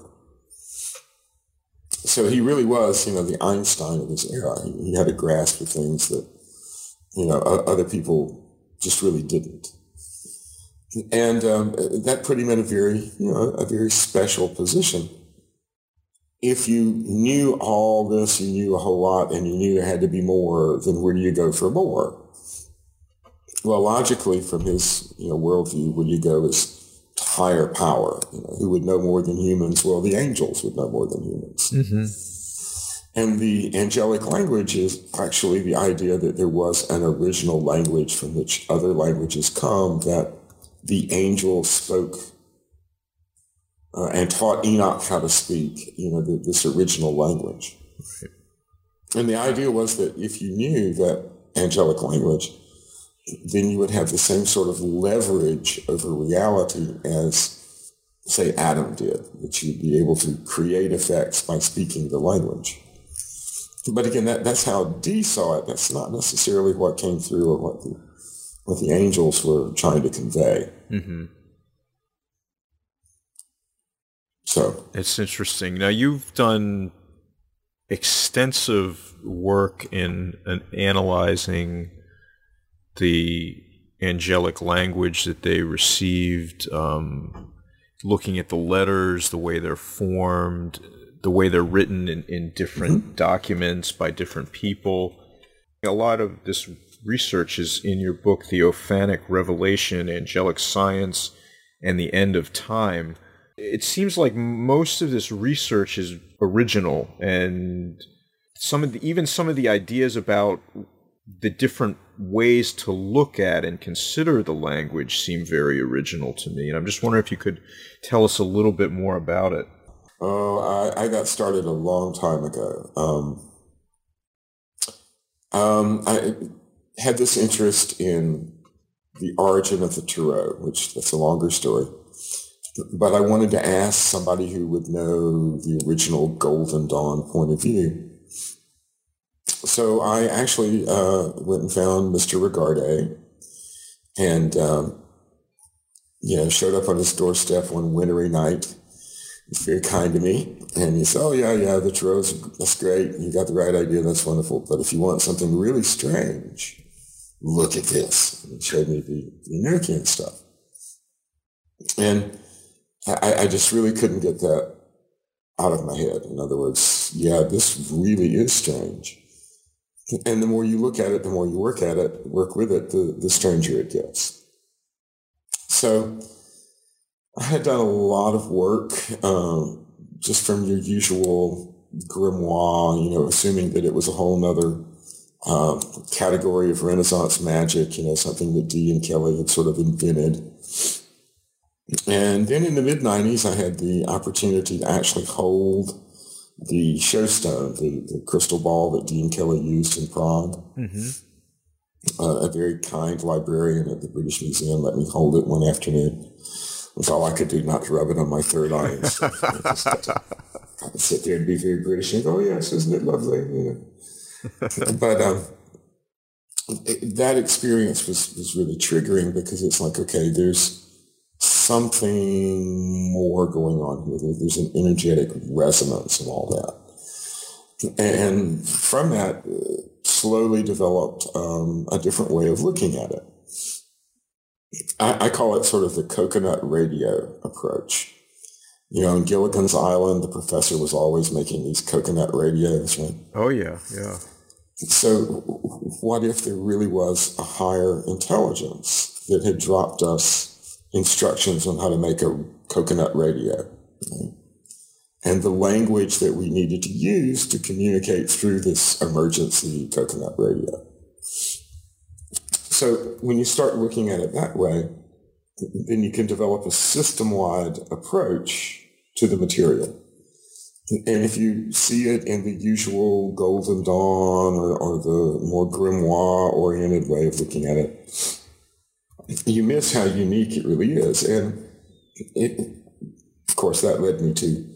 So he really was, you know, the Einstein of his era. He had a grasp of things that, you know, other people just really didn't. And um, that put him in a very, you know, a very special position. If you knew all this, you knew a whole lot, and you knew there had to be more, then where do you go for more? Well, logically, from his, you know, worldview, where you go is to higher power. You know, who would know more than humans? Well, the angels would know more than humans. Mm-hmm. And the angelic language is actually the idea that there was an original language from which other languages come, that the angels spoke uh, and taught Enoch how to speak, you know, the, this original language. Right. And the idea was that if you knew that angelic language, then you would have the same sort of leverage over reality as, say, Adam did, that you'd be able to create effects by speaking the language. But again, that, that's how Dee saw it. That's not necessarily what came through or what the, what the angels were trying to convey. Mm-hmm. So it's interesting. Now, you've done extensive work in, in analyzing the angelic language that they received, um, looking at the letters, the way they're formed, the way they're written in, in different mm-hmm. documents by different people. A lot of this research is in your book, Theophanic Revelation, Angelic Science, and the End of Time. It seems like most of this research is original, and some of the, even some of the ideas about the different ways to look at and consider the language seem very original to me. And I'm just wondering if you could tell us a little bit more about it. Oh, I, I got started a long time ago. Um, um, I had this interest in the origin of the Tarot, which that's a longer story. but I wanted to ask somebody who would know the original Golden Dawn point of view. So I actually uh, went and found Mister Regarde and, um, you know, showed up on his doorstep one wintry night. He's very kind to me. And he said, oh, yeah, yeah, the Tarot's, that's great. You got the right idea. That's wonderful. But if you want something really strange, look at this. And he showed me the, the Enochian stuff. And I, I just really couldn't get that out of my head. In other words, yeah, this really is strange. And the more you look at it, the more you work at it, work with it, the, the stranger it gets. So I had done a lot of work um, just from your usual grimoire, you know, assuming that it was a whole nother um, category of Renaissance magic, you know, something that Dee and Kelly had sort of invented. And then in the mid nineties, I had the opportunity to actually hold the Showstone, the, the crystal ball that Dee and Kelly used in Prague. Mm-hmm. Uh, a very kind librarian at the British Museum let me hold it one afternoon. It was all I could do not to rub it on my third eye and stuff. I just had to, I could sit there and be very British and go, oh, yes, isn't it lovely? You know. But um, it, that experience was, was really triggering because it's like, okay, there's something more going on here. There's an energetic resonance and all that. And from that, uh, slowly developed um, a different way of looking at it. I, I call it sort of the coconut radio approach. You know, in Gilligan's Island, the professor was always making these coconut radios, right? Oh, yeah, yeah. So what if there really was a higher intelligence that had dropped us instructions on how to make a coconut radio, right? And the language that we needed to use to communicate through this emergency coconut radio. So when you start looking at it that way, then you can develop a system-wide approach to the material. And if you see it in the usual Golden Dawn or, or the more grimoire-oriented way of looking at it, you miss how unique it really is. And it, of course, that led me to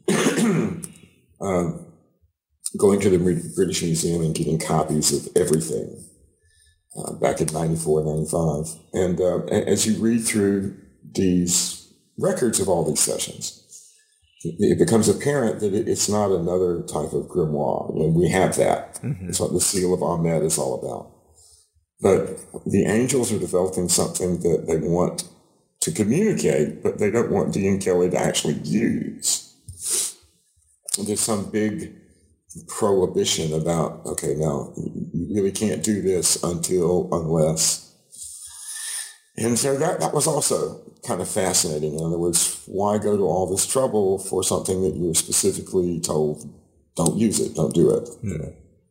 um, going to the British Museum and getting copies of everything uh, back in ninety-four, ninety-five. And uh, as you read through these records of all these sessions, it becomes apparent that it's not another type of grimoire. I mean, we have that. Mm-hmm. It's what the Seal of Ahmed is all about. But the angels are developing something that they want to communicate, but they don't want Dee and Kelly to actually use. There's some big prohibition about, okay, now you really can't do this until, unless. And so that, that was also kind of fascinating. In other words, why go to all this trouble for something that you're specifically told, don't use it, don't do it. Yeah.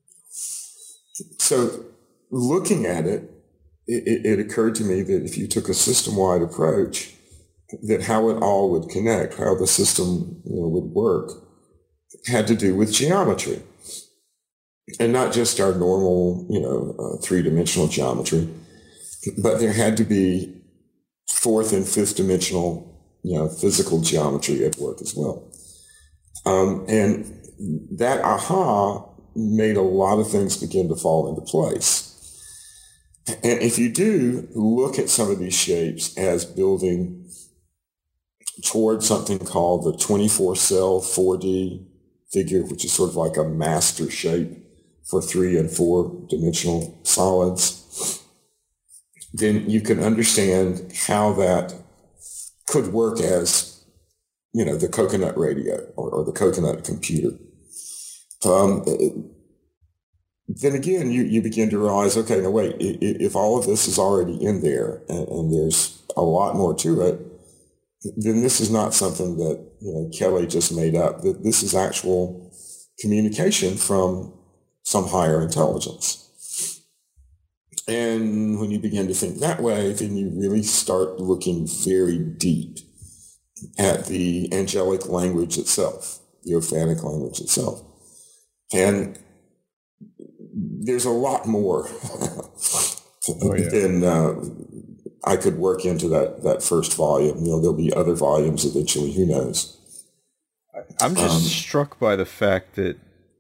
So looking at it, it, it occurred to me that if you took a system-wide approach, that how it all would connect, how the system, you know, would work, had to do with geometry. And not just our normal, you know, uh, three-dimensional geometry, but there had to be fourth and fifth dimensional, you know, physical geometry at work as well. Um, and that aha made a lot of things begin to fall into place. And if you do look at some of these shapes as building towards something called the twenty-four cell four D figure, which is sort of like a master shape for three and four dimensional solids, then you can understand how that could work as, you know, the coconut radio or, or the coconut computer. Um, it, then again, you, you begin to realize, okay, no, wait, if all of this is already in there and, and there's a lot more to it, then this is not something that, you know, Kelly just made up. That this is actual communication from some higher intelligence. And when you begin to think that way, then you really start looking very deep at the angelic language itself, the Ophanic language itself. And there's a lot more oh, yeah. than uh, I could work into that, that first volume. You know, there'll be other volumes eventually. Who knows? I'm just Um, struck by the fact that,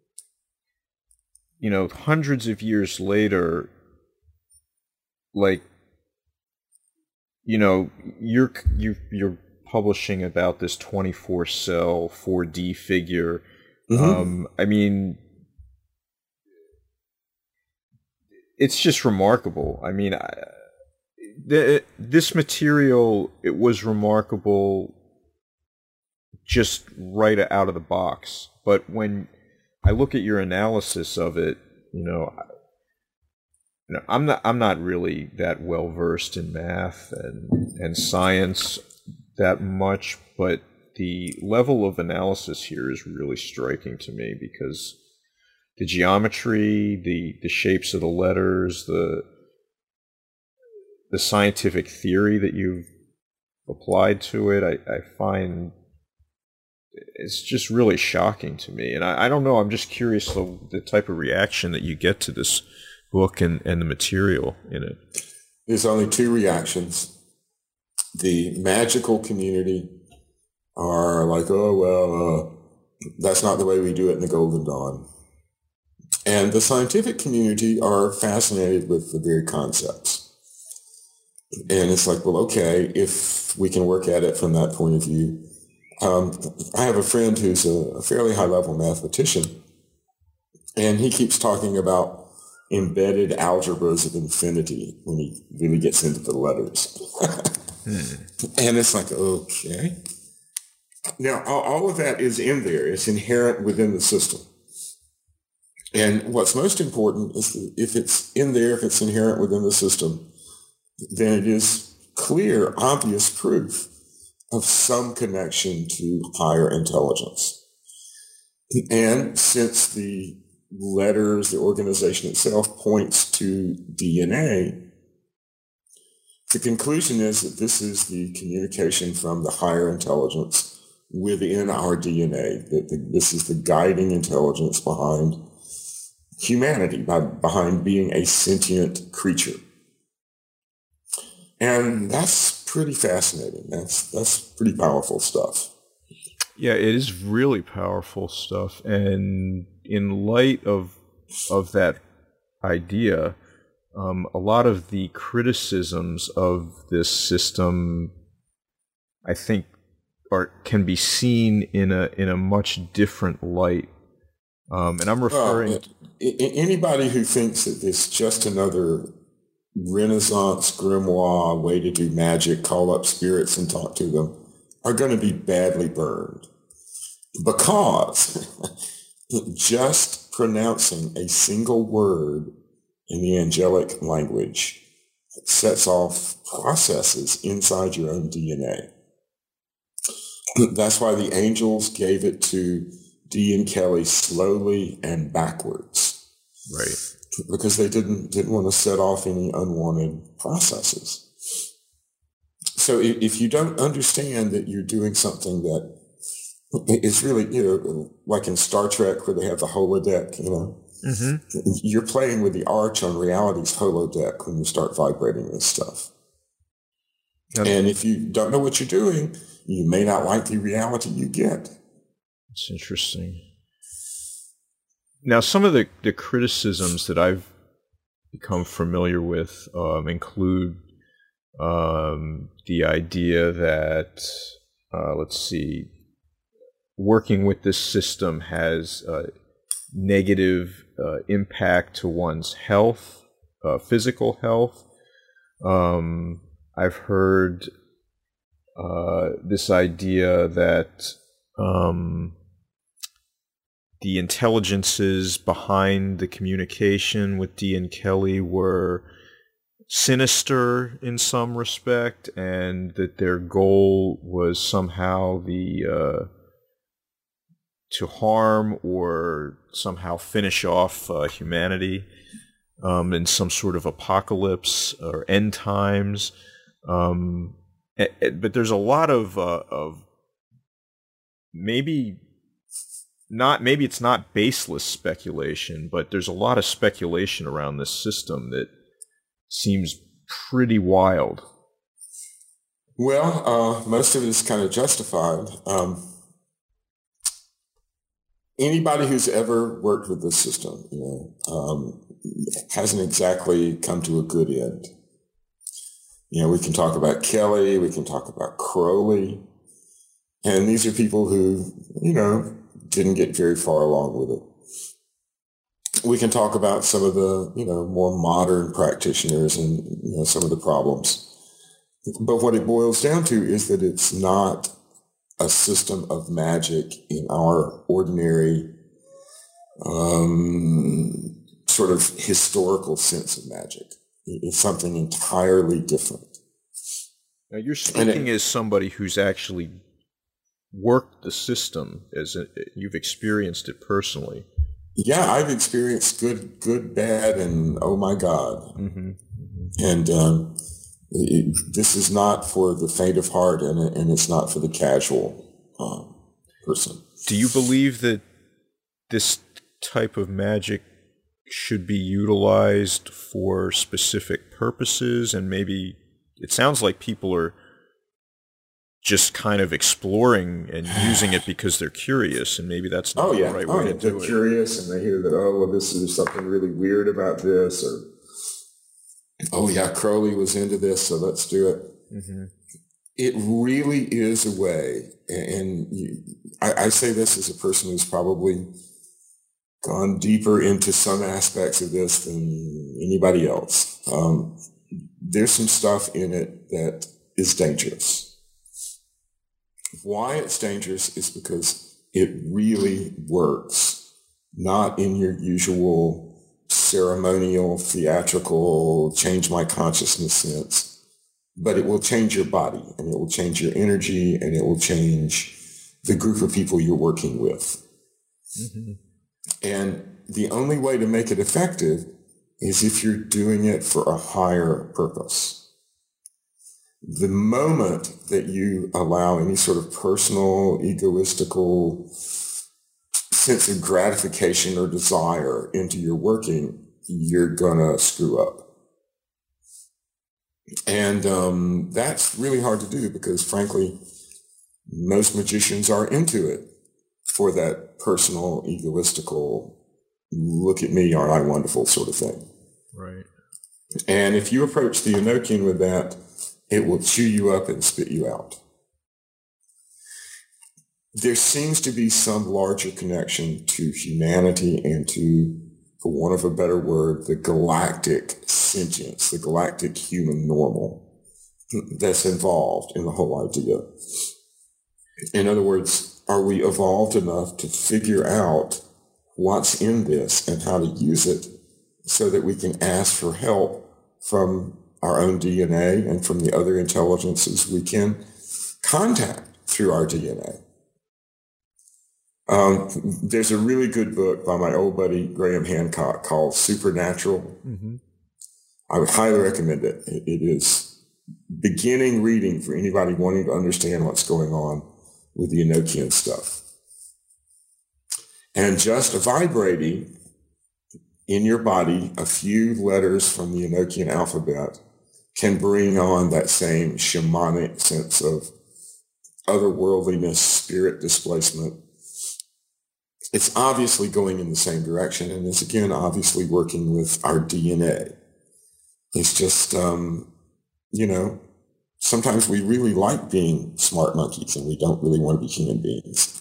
you know, hundreds of years later, like, you know, you're you you're publishing about this twenty-four cell four D figure. Mm-hmm. Um, I mean, it's just remarkable. I mean, I, the, this material, it was remarkable just right out of the box. But when I look at your analysis of it, you know, I, you know I'm not I'm not really that well versed in math and and science that much, but the level of analysis here is really striking to me, because the geometry, the the shapes of the letters, the the scientific theory that you've applied to it, I, I find it's just really shocking to me. And I, I don't know, I'm just curious of the type of reaction that you get to this book and, and the material in it. There's only two reactions. The magical community are like, oh, well, uh, that's not the way we do it in the Golden Dawn. And the scientific community are fascinated with the very concepts. And it's like, well, okay, if we can work at it from that point of view. Um, I have a friend who's a, a fairly high-level mathematician, and he keeps talking about embedded algebras of infinity when he really gets into the letters. hmm. And it's like, okay. Now, all, all of that is in there. It's inherent within the system. And what's most important is that if it's in there, if it's inherent within the system, then it is clear, obvious proof of some connection to higher intelligence. And since the letters, the organization itself points to D N A, the conclusion is that this is the communication from the higher intelligence within our D N A, that the, this is the guiding intelligence behind humanity, by, behind being a sentient creature. And that's pretty fascinating. That's that's pretty powerful stuff. Yeah, it is really powerful stuff. And in light of of that idea, um, a lot of the criticisms of this system, I think, are can be seen in a in a much different light. Um, and I'm referring well, anybody who thinks that it's just another Renaissance grimoire way to do magic, call up spirits and talk to them, are going to be badly burned, because just pronouncing a single word in the angelic language sets off processes inside your own D N A. That's why the angels gave it to Dee and Kelly slowly and backwards. Right. Because they didn't didn't want to set off any unwanted processes. So if, if you don't understand that you're doing something that is really, you know, like in Star Trek where they have the holodeck, you know, mm-hmm. you're playing with the Arch on reality's holodeck when you start vibrating this stuff. Yep. And if you don't know what you're doing, you may not like the reality you get. It's interesting. Now, some of the, the criticisms that I've become familiar with um, include um, the idea that, uh, let's see, working with this system has a negative uh, impact to one's health, uh, physical health. Um, I've heard uh, this idea that um, the intelligences behind the communication with Dee and Kelly were sinister in some respect, and that their goal was somehow the uh, to harm or somehow finish off uh, humanity um, in some sort of apocalypse or end times. Um, but there's a lot of uh, of maybe. Not maybe it's not baseless speculation, but there's a lot of speculation around this system that seems pretty wild. Well, uh, most of it is kind of justified. Um, anybody who's ever worked with this system, you know, um, hasn't exactly come to a good end. You know, we can talk about Kelly, we can talk about Crowley, and these are people who, you know, didn't get very far along with it. We can talk about some of the, you know, more modern practitioners and, you know, some of the problems. But what it boils down to is that it's not a system of magic in our ordinary um, sort of historical sense of magic. It's something entirely different. Now you're speaking it, as somebody who's actually worked the system, as a, you've experienced it personally. Yeah, I've experienced good, good, bad, and oh my God. Mm-hmm. Mm-hmm. And um, it, this is not for the faint of heart, and, and it's not for the casual um, person. Do you believe that this type of magic should be utilized for specific purposes, and maybe it sounds like people are just kind of exploring and using it because they're curious, and maybe that's not oh, yeah. the right oh, way yeah. to do they're it. They're curious, and they hear that, oh, well, this is something really weird about this, or, oh, yeah, Crowley was into this, so let's do it. Mm-hmm. It really is a way, and you, I, I say this as a person who's probably gone deeper into some aspects of this than anybody else. Um, there's some stuff in it that is dangerous. Why it's dangerous is because it really works, not in your usual ceremonial, theatrical, change my consciousness sense, but it will change your body, and it will change your energy, and it will change the group of people you're working with. Mm-hmm. And the only way to make it effective is if you're doing it for a higher purpose. The moment that you allow any sort of personal, egoistical sense of gratification or desire into your working, you're gonna screw up. And um, that's really hard to do because, frankly, most magicians are into it for that personal, egoistical, look at me, aren't I wonderful sort of thing. Right. And if you approach the Enochian with that, it will chew you up and spit you out. There seems to be some larger connection to humanity and to, for want of a better word, the galactic sentience, the galactic human normal that's involved in the whole idea. In other words, are we evolved enough to figure out what's in this and how to use it so that we can ask for help from our own D N A and from the other intelligences we can contact through our D N A? Um, there's a really good book by my old buddy Graham Hancock called Supernatural. Mm-hmm. I would highly recommend it. It, it is beginning reading for anybody wanting to understand what's going on with the Enochian stuff. And just vibrating in your body a few letters from the Enochian alphabet can bring on that same shamanic sense of otherworldliness, spirit displacement. It's obviously going in the same direction, and it's, again, obviously working with our D N A. It's just, um, you know, sometimes we really like being smart monkeys, and we don't really want to be human beings.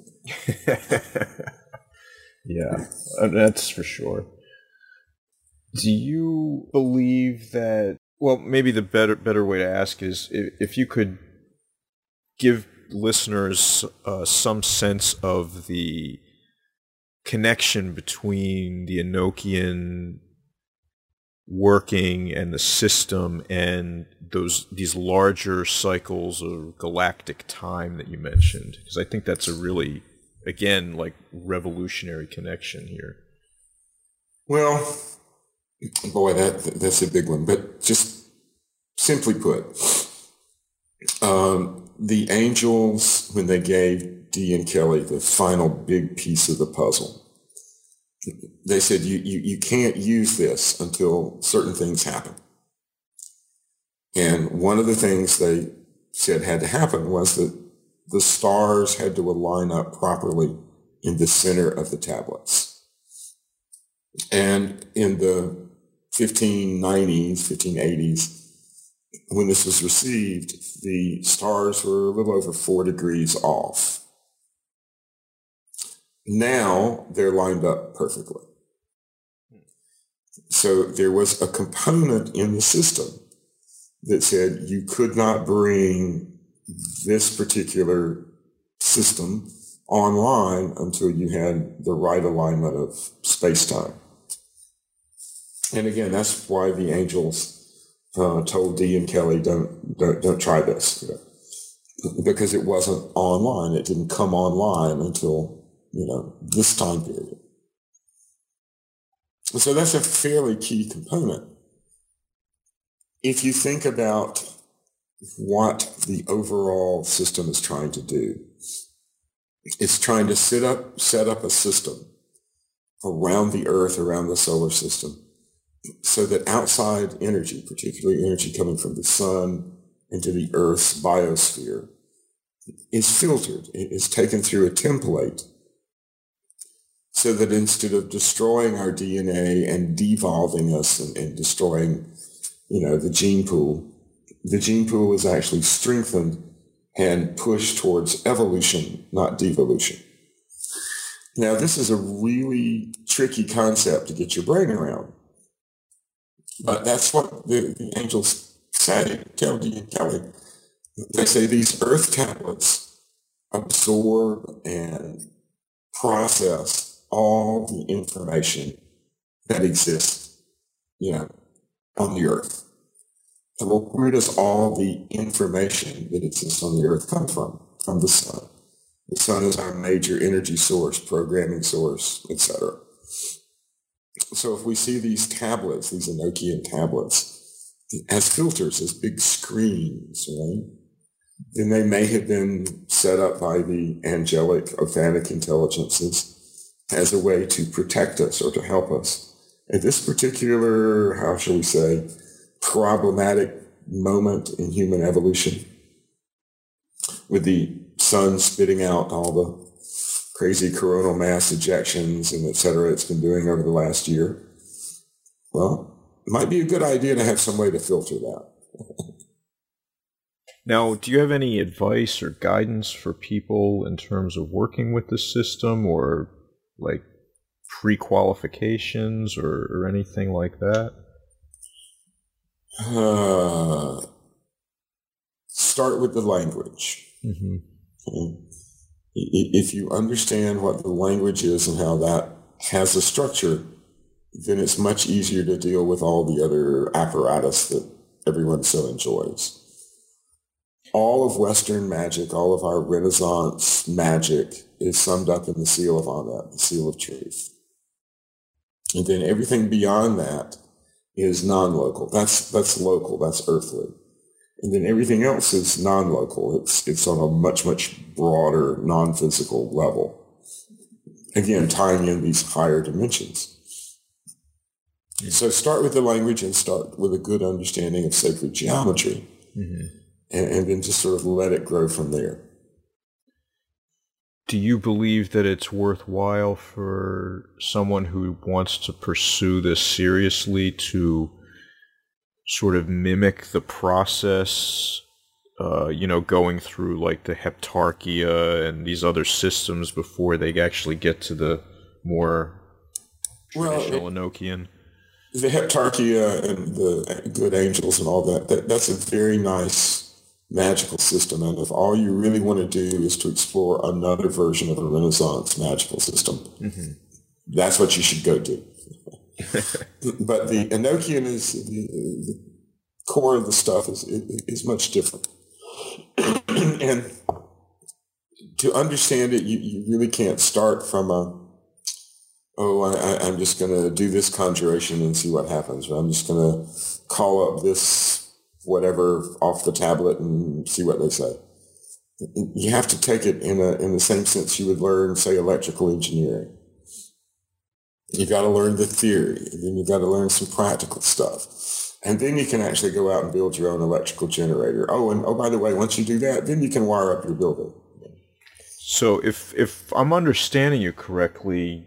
Yeah, that's for sure. Do you believe that, well, maybe the better better way to ask is if, if you could give listeners uh, some sense of the connection between the Enochian working and the system and those these larger cycles of galactic time that you mentioned, because I think that's a really, again, like revolutionary connection here. Well, boy, that that's a big one. But just simply put, um, the angels, when they gave Dee and Kelly the final big piece of the puzzle, they said, you, you, you can't use this until certain things happen. And one of the things they said had to happen was that the stars had to line up properly in the center of the tablets. And in the fifteen nineties, fifteen eighties, when this was received, the stars were a little over four degrees off. Now they're lined up perfectly. So there was a component in the system that said you could not bring this particular system online until you had the right alignment of space-time. And again, that's why the angels uh, told Dee and Kelly, don't, don't, don't try this, you know, because it wasn't online. It didn't come online until, you know, this time period. So that's a fairly key component. If you think about what the overall system is trying to do, it's trying to set up, set up a system around the Earth, around the solar system, so that outside energy, particularly energy coming from the sun into the Earth's biosphere, is filtered, is taken through a template, so that instead of destroying our D N A and devolving us and, and destroying, you know, the gene pool, the gene pool is actually strengthened and pushed towards evolution, not devolution. Now, this is a really tricky concept to get your brain around. But that's what the, the angels say, tell Dee and Kelly. They say these earth tablets absorb and process all the information that exists, you know, on the earth. So, well, where does all the information that exists on the earth come from? From the sun. The sun is our major energy source, programming source, et cetera. So if we see these tablets, these Enochian tablets, as filters, as big screens, right, then they may have been set up by the angelic, othanic intelligences as a way to protect us or to help us. At this particular, how shall we say, problematic moment in human evolution, with the sun spitting out all the crazy coronal mass ejections and et cetera it's been doing over the last year, well, it might be a good idea to have some way to filter that. Now, do you have any advice or guidance for people in terms of working with the system, or like pre-qualifications or, or anything like that? Uh, start with the language. Mm-hmm. Okay. If you understand what the language is and how that has a structure, then it's much easier to deal with all the other apparatus that everyone so enjoys. All of Western magic, all of our Renaissance magic is summed up in the seal of Amen, the seal of truth. And then everything beyond that is non-local. That's, that's local, that's earthly. And then everything else is non-local. It's, it's on a much, much broader, non-physical level. Again, tying in these higher dimensions. Mm-hmm. So start with the language and start with a good understanding of sacred geometry. Mm-hmm. and, and then just sort of let it grow from there. Do you believe that it's worthwhile for someone who wants to pursue this seriously to sort of mimic the process, uh, you know, going through like the Heptarchia and these other systems before they actually get to the more traditional well, it, Enochian? The Heptarchia and the good angels and all that, that, that's a very nice magical system. And if all you really want to do is to explore another version of a Renaissance magical system, mm-hmm. that's what you should go do. But the Enochian is the, the core of the stuff is is much different, and to understand it, you, you really can't start from a oh I, I'm just going to do this conjuration and see what happens, or I'm just going to call up this whatever off the tablet and see what they say. You have to take it in a in the same sense you would learn, say, electrical engineering. You got to learn the theory, and then you got to learn some practical stuff. And then you can actually go out and build your own electrical generator. Oh, and oh, by the way, once you do that, then you can wire up your building. So if if I'm understanding you correctly,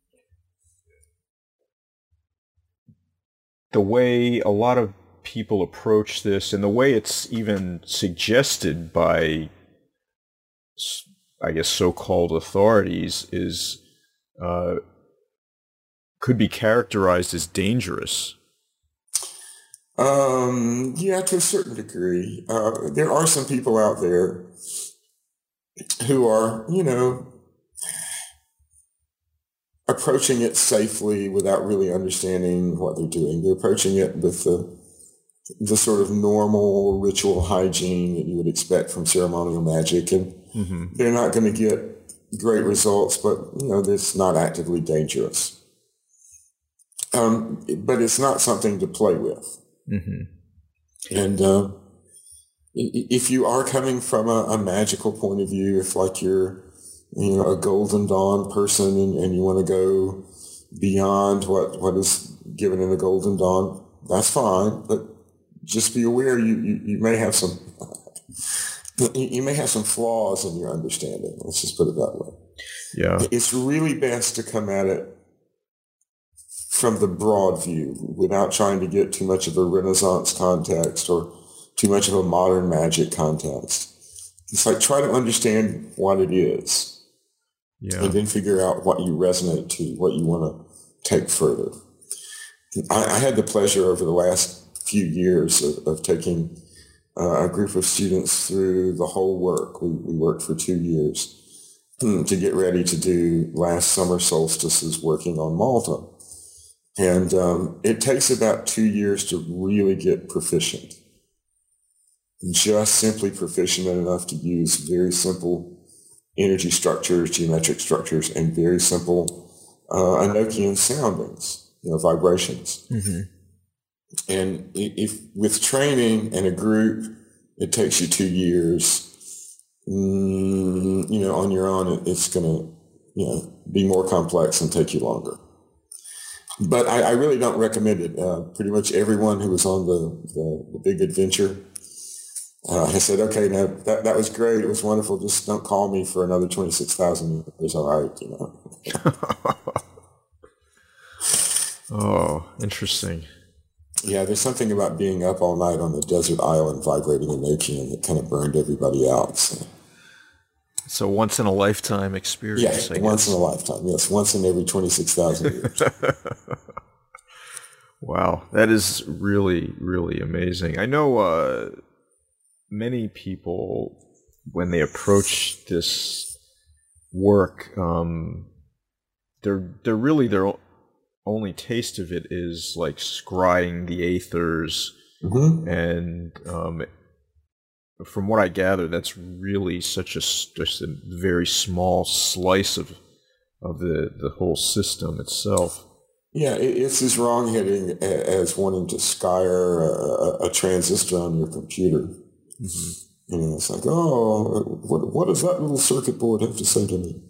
the way a lot of people approach this, and the way it's even suggested by, I guess, so-called authorities, is uh, could be characterized as dangerous. Um, yeah, to a certain degree. Uh, there are some people out there who are, you know, approaching it safely without really understanding what they're doing. They're approaching it with the the sort of normal ritual hygiene that you would expect from ceremonial magic, and mm-hmm. they're not going to get great results, but, you know, it's not actively dangerous. Um, but it's not something to play with. Mm-hmm. And uh, if you are coming from a, a magical point of view, if like you're, you know, a Golden Dawn person and, and you want to go beyond what, what is given in the Golden Dawn, that's fine. But just be aware you, you, you may have some you may have some flaws in your understanding. Let's just put it that way. Yeah, it's really best to come at it from the broad view without trying to get too much of a Renaissance context or too much of a modern magic context. It's like try to understand what it is, yeah, and then figure out what you resonate to, what you want to take further. I, I had the pleasure over the last few years of, of taking uh, a group of students through the whole work. We, we worked for two years to get ready to do last summer solstices working on Malta. And um, it takes about two years to really get proficient. Just simply proficient enough to use very simple energy structures, geometric structures, and very simple uh, Enochian soundings, you know, vibrations. Mm-hmm. And if with training and a group, it takes you two years, mm, you know, on your own, it's going to, you know, be more complex and take you longer. But I, I really don't recommend it. Uh, pretty much everyone who was on the, the, the big adventure uh, has said, okay, now that, that was great. It was wonderful. Just don't call me for another twenty-six thousand years. All right, you know. Oh, interesting. Yeah, there's something about being up all night on the desert island vibrating Enochian that kind of burned everybody out. So. It's a once-in-a-lifetime experience, Yeah, I once guess. in a lifetime, yes. Once in every twenty-six thousand years. Wow, that is really, really amazing. I know uh, many people, when they approach this work, um, they're, they're really, their only taste of it is like scrying the aethers, mm-hmm. and um, from what I gather, that's really such a just a very small slice of of the, the whole system itself. Yeah, it's as wrong-heading as wanting to scire a, a transistor on your computer. Mm-hmm. You know, it's like, oh, what, what does that little circuit board have to say to me?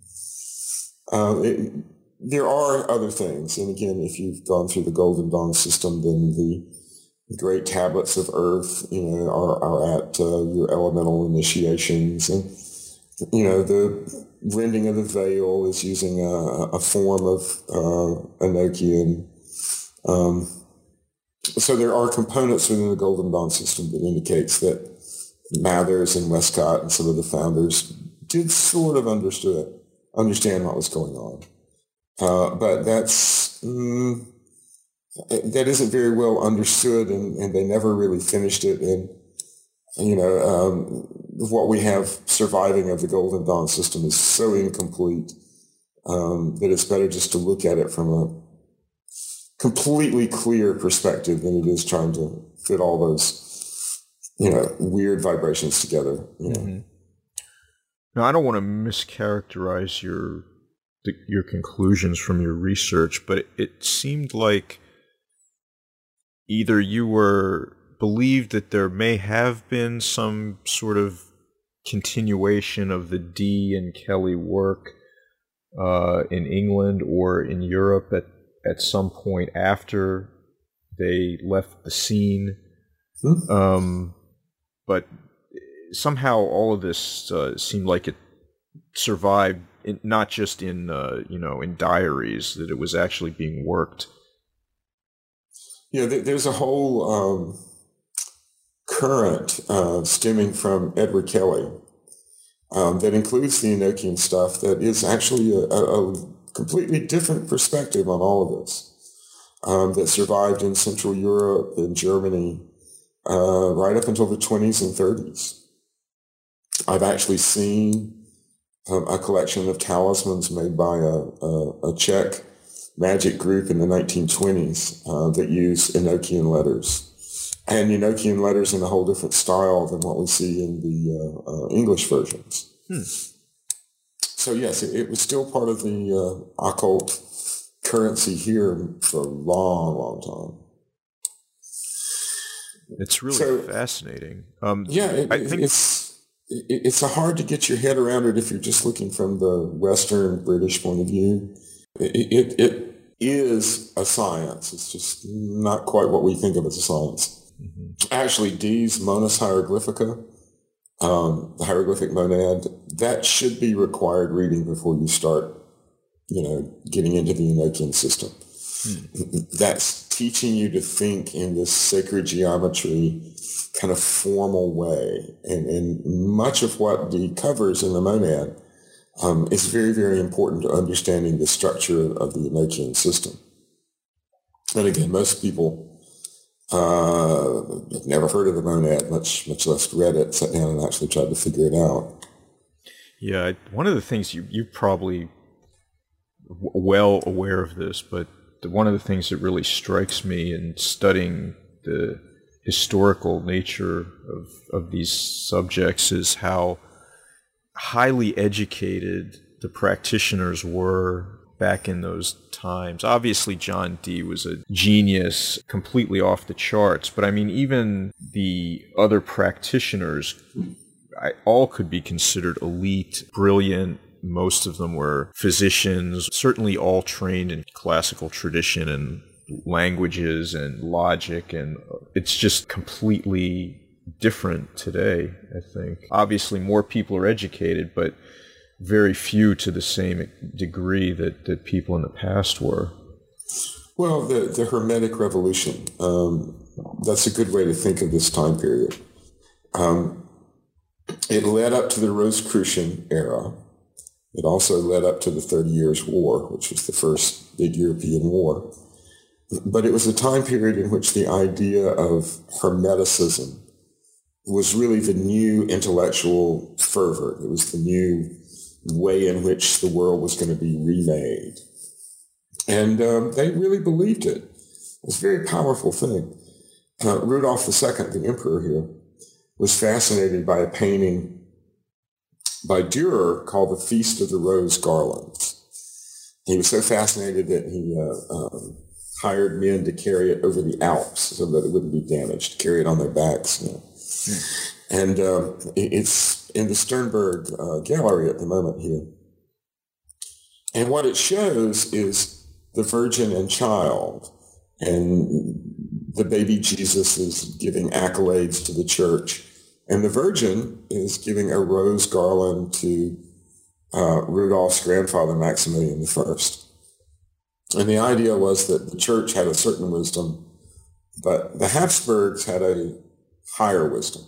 Um, it, there are other things, and again, if you've gone through the Golden Dawn system, then the great tablets of Earth, you know, are, are at uh, your elemental initiations, and you know the rending of the veil is using a, a form of uh, Enochian. Um, so there are components within the Golden Dawn system that indicates that Mathers and Westcott and some of the founders did sort of understood understand what was going on, uh, but that's. Mm, That isn't very well understood, and, and they never really finished it. And, you know, um, what we have surviving of the Golden Dawn system is so incomplete um, that it's better just to look at it from a completely clear perspective than it is trying to fit all those, you know, weird vibrations together. You know? Mm-hmm. Now, I don't want to mischaracterize your the, your conclusions from your research, but it, it seemed like either you were believed that there may have been some sort of continuation of the Dee and Kelly work uh, in England or in Europe at, at some point after they left the scene. Hmm. Um, but somehow all of this uh, seemed like it survived, in, not just in uh, you know in diaries, that it was actually being worked. Yeah, there's a whole um, current uh, stemming from Edward Kelly um, that includes the Enochian stuff that is actually a, a completely different perspective on all of this um, that survived in Central Europe and Germany uh, right up until the twenties and thirties. I've actually seen um, a collection of talismans made by a, a, a Czech magic group in the nineteen twenties uh, that use Enochian letters. And Enochian letters in a whole different style than what we see in the uh, uh, English versions. Hmm. So yes, it, it was still part of the uh, occult currency here for a long, long time. It's really so, fascinating. Um, yeah, it, I think it's it, it's hard to get your head around it if you're just looking from the Western British point of view. It, it, it is a science. It's just not quite what we think of as a science. Mm-hmm. Actually, Dee's Monas Hieroglyphica, um, the hieroglyphic monad, that should be required reading before you start, you know, getting into the Enochian system. Mm. That's teaching you to think in this sacred geometry kind of formal way. And, and much of what Dee covers in the monad Um, it's very, very important to understanding the structure of the Enochian system. And again, most people uh, have never heard of the monad, much much less read it, sat down and actually tried to figure it out. Yeah, one of the things you you probably w- well aware of this, but the, one of the things that really strikes me in studying the historical nature of of these subjects is how highly educated the practitioners were back in those times. Obviously, John Dee was a genius, completely off the charts, but I mean, even the other practitioners, I, all could be considered elite, brilliant. Most of them were physicians, certainly all trained in classical tradition and languages and logic, and it's just completely different today, I think. Obviously, more people are educated, but very few to the same degree that, that people in the past were. Well, the, the Hermetic Revolution, um, that's a good way to think of this time period. Um, it led up to the Rosicrucian era. It also led up to the Thirty Years' War, which was the first big European war. But it was a time period in which the idea of Hermeticism was really the new intellectual fervor. It was the new way in which the world was going to be remade. And um, they really believed it. It was a very powerful thing. Uh, Rudolph the Second, the emperor here, was fascinated by a painting by Dürer called The Feast of the Rose Garlands. He was so fascinated that he uh, um, hired men to carry it over the Alps so that it wouldn't be damaged, carry it on their backs. You know. And uh, it's in the Sternberg uh, Gallery at the moment here. And what it shows is the Virgin and Child, and the baby Jesus is giving accolades to the church, and the Virgin is giving a rose garland to uh, Rudolph's grandfather, Maximilian the First. And the idea was that the church had a certain wisdom, but the Habsburgs had a higher wisdom.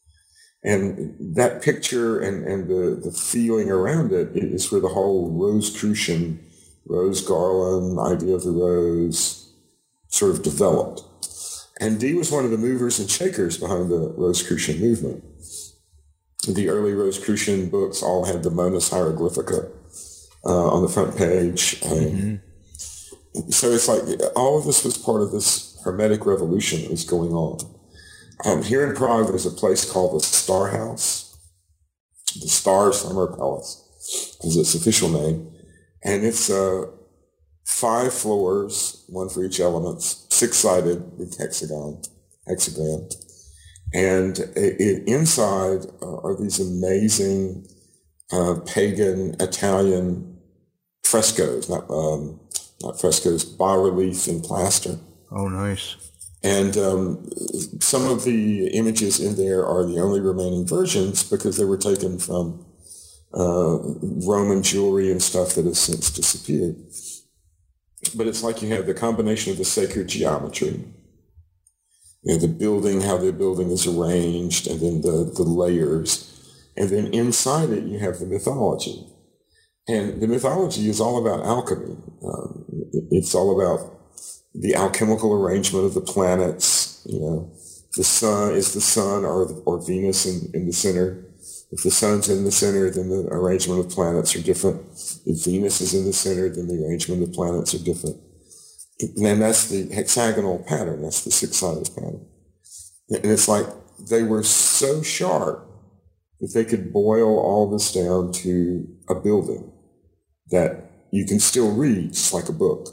And that picture and, and the, the feeling around it is where the whole Rosicrucian, rose garland, idea of the rose sort of developed. And Dee was one of the movers and shakers behind the Rosicrucian movement. The early Rosicrucian books all had the Monas Hieroglyphica uh, on the front page. Um, mm-hmm. So it's like all of this was part of this Hermetic revolution that was going on. Um, here in Prague, there's a place called the Star House. The Star Summer Palace is its official name. And it's uh, five floors, one for each element, six-sided with hexagon, hexagram. And it, it, inside uh, are these amazing uh, pagan Italian frescoes, not um, not frescoes, bas-relief in plaster. Oh, nice. And um, some of the images in there are the only remaining versions because they were taken from uh, Roman jewelry and stuff that has since disappeared. But it's like you have the combination of the sacred geometry, you know, the building, how the building is arranged, and then the, the layers. And then inside it, you have the mythology. And the mythology is all about alchemy. Um, it's all about the alchemical arrangement of the planets. You know, the sun is the sun or, or Venus in, in the center. If the sun's in the center, then the arrangement of planets are different. If Venus is in the center, then the arrangement of planets are different. And that's the hexagonal pattern. That's the six-sided pattern. And it's like they were so sharp that they could boil all this down to a building that you can still read just like a book.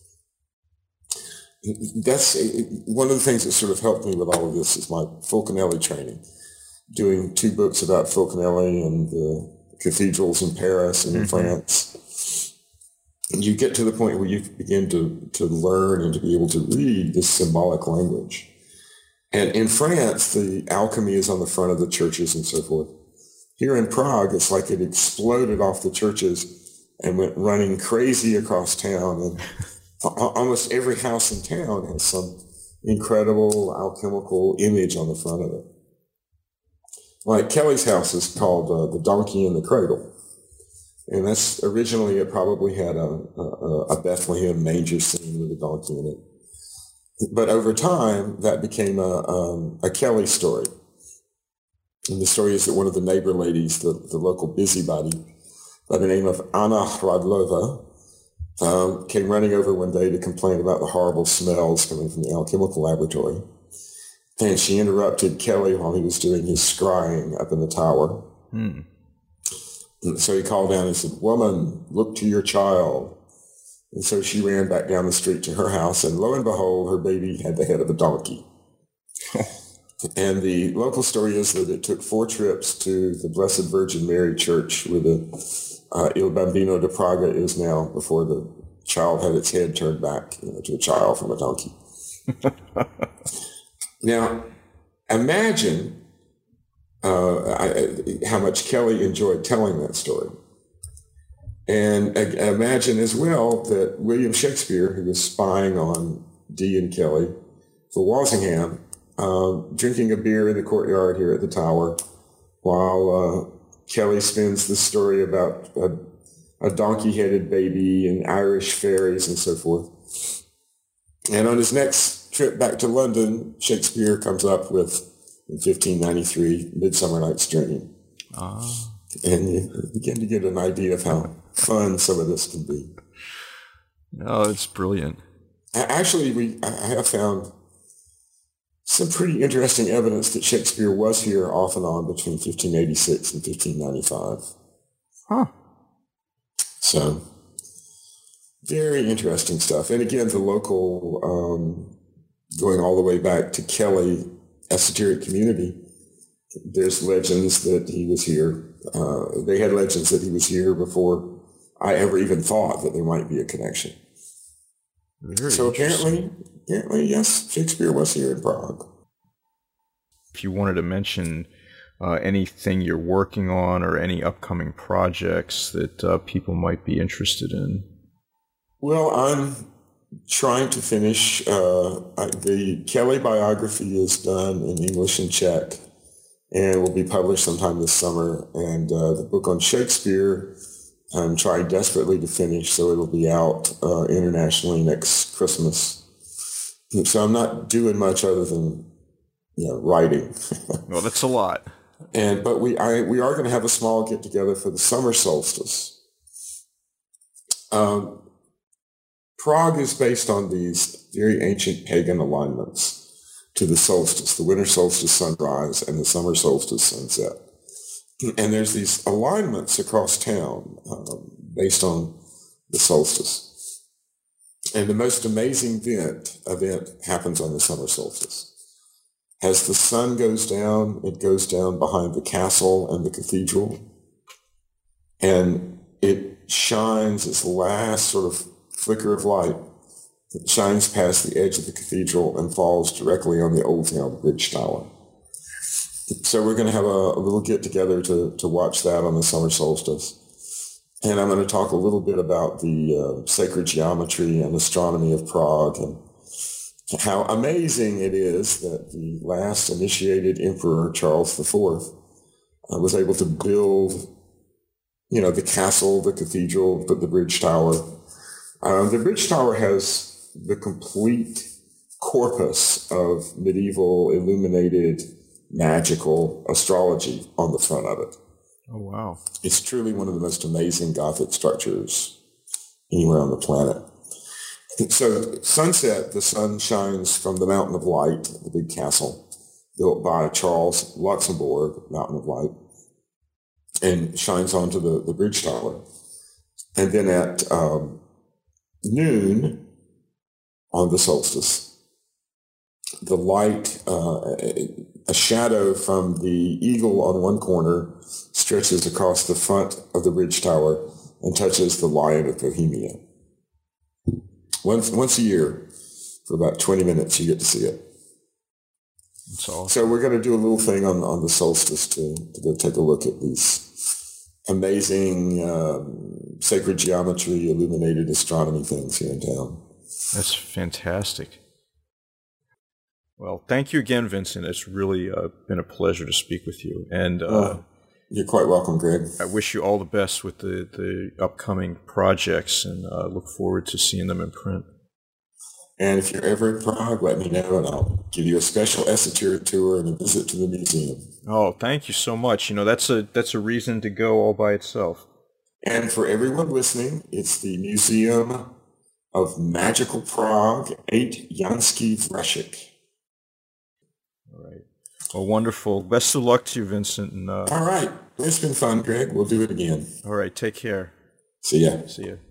That's one of the things that sort of helped me with all of this is my Fulcanelli training. Doing two books about Fulcanelli and the cathedrals in Paris and in mm-hmm. France. And you get to the point where you begin to, to learn and to be able to read this symbolic language. And in France, the alchemy is on the front of the churches and so forth. Here in Prague, it's like it exploded off the churches and went running crazy across town. And almost every house in town has some incredible alchemical image on the front of it. Like Kelly's house is called uh, The Donkey in the Cradle. And that's originally it probably had a, a, a Bethlehem manger scene with a donkey in it. But over time, that became a, um, a Kelly story. And the story is that one of the neighbor ladies, the, the local busybody, by the name of Anna Hradlova, um, came running over one day to complain about the horrible smells coming from the alchemical laboratory. And she interrupted Kelly while he was doing his scrying up in the tower. Hmm. And so he called down and said, "Woman, look to your child." And so she ran back down the street to her house, and lo and behold, her baby had the head of a donkey. And the local story is that it took four trips to the Blessed Virgin Mary Church, where the uh, Il Bambino de Praga is now, before the child had its head turned back, you know, to a child from a donkey. Now, imagine uh, I, how much Kelly enjoyed telling that story. And uh, imagine as well that William Shakespeare, who was spying on Dee and Kelly for Walsingham, um, drinking a beer in the courtyard here at the Tower, while uh, Kelly spins the story about a, a donkey-headed baby and Irish fairies and so forth. And on his next trip back to London, Shakespeare comes up with, in fifteen ninety-three, Midsummer Night's Dream. Ah. And you begin to get an idea of how fun some of this can be. Oh, it's brilliant. Actually, we I have found some pretty interesting evidence that Shakespeare was here off and on between fifteen eighty-six and fifteen ninety-five. Huh. So, very interesting stuff. And again, the local, um, going all the way back to Kelly esoteric community, there's legends that he was here. Uh, they had legends that he was here before I ever even thought that there might be a connection. Very so apparently, apparently, yes, Shakespeare was here in Prague. If you wanted to mention uh, anything you're working on or any upcoming projects that uh, people might be interested in. Well, I'm trying to finish. Uh, I, the Kelly biography is done in English and Czech and will be published sometime this summer. And uh, the book on Shakespeare, I'm trying desperately to finish, so it'll be out uh, internationally next Christmas. So I'm not doing much other than, you know, writing. Well, that's a lot. And but we I we are going to have a small get together for the summer solstice. Um, Prague is based on these very ancient pagan alignments to the solstice, the winter solstice sunrise and the summer solstice sunset. And there's these alignments across town um, based on the solstice. And the most amazing event, event happens on the summer solstice. As the sun goes down, it goes down behind the castle and the cathedral. And it shines its last sort of flicker of light that shines past the edge of the cathedral and falls directly on the Old Town Bridge Tower. So we're going to have a, a little get-together to, to watch that on the summer solstice. And I'm going to talk a little bit about the uh, sacred geometry and astronomy of Prague and how amazing it is that the last initiated emperor, Charles the Fourth, uh, was able to build, you know, the castle, the cathedral, the, the bridge tower. Uh, the bridge tower has the complete corpus of medieval illuminated magical astrology on the front of it. Oh, wow. It's truly one of the most amazing Gothic structures anywhere on the planet. So sunset, the sun shines from the Mountain of Light, the big castle built by Charles Luxembourg, Mountain of Light, and shines onto the, the bridge tower. And then at um, noon on the solstice, the light, uh, a shadow from the eagle on one corner stretches across the front of the bridge tower and touches the Lion of Bohemia. Once once a year, for about twenty minutes, you get to see it. That's awesome. So we're going to do a little thing on, on the solstice to, to go take a look at these amazing um, sacred geometry, illuminated astronomy things here in town. That's fantastic. Well, thank you again, Vincent. It's really uh, been a pleasure to speak with you. And uh, uh, you're quite welcome, Greg. I wish you all the best with the, the upcoming projects and uh, look forward to seeing them in print. And if you're ever in Prague, let me know and I'll give you a special esoteric tour and a visit to the museum. Oh, thank you so much. You know, that's a that's a reason to go all by itself. And for everyone listening, it's the Museum of Magical Prague, eight Jansky Vrešek. All right. Well, wonderful. Best of luck to you, Vincent. And, uh, all right. It's been fun, Greg. We'll do it again. All right. Take care. See ya. See ya.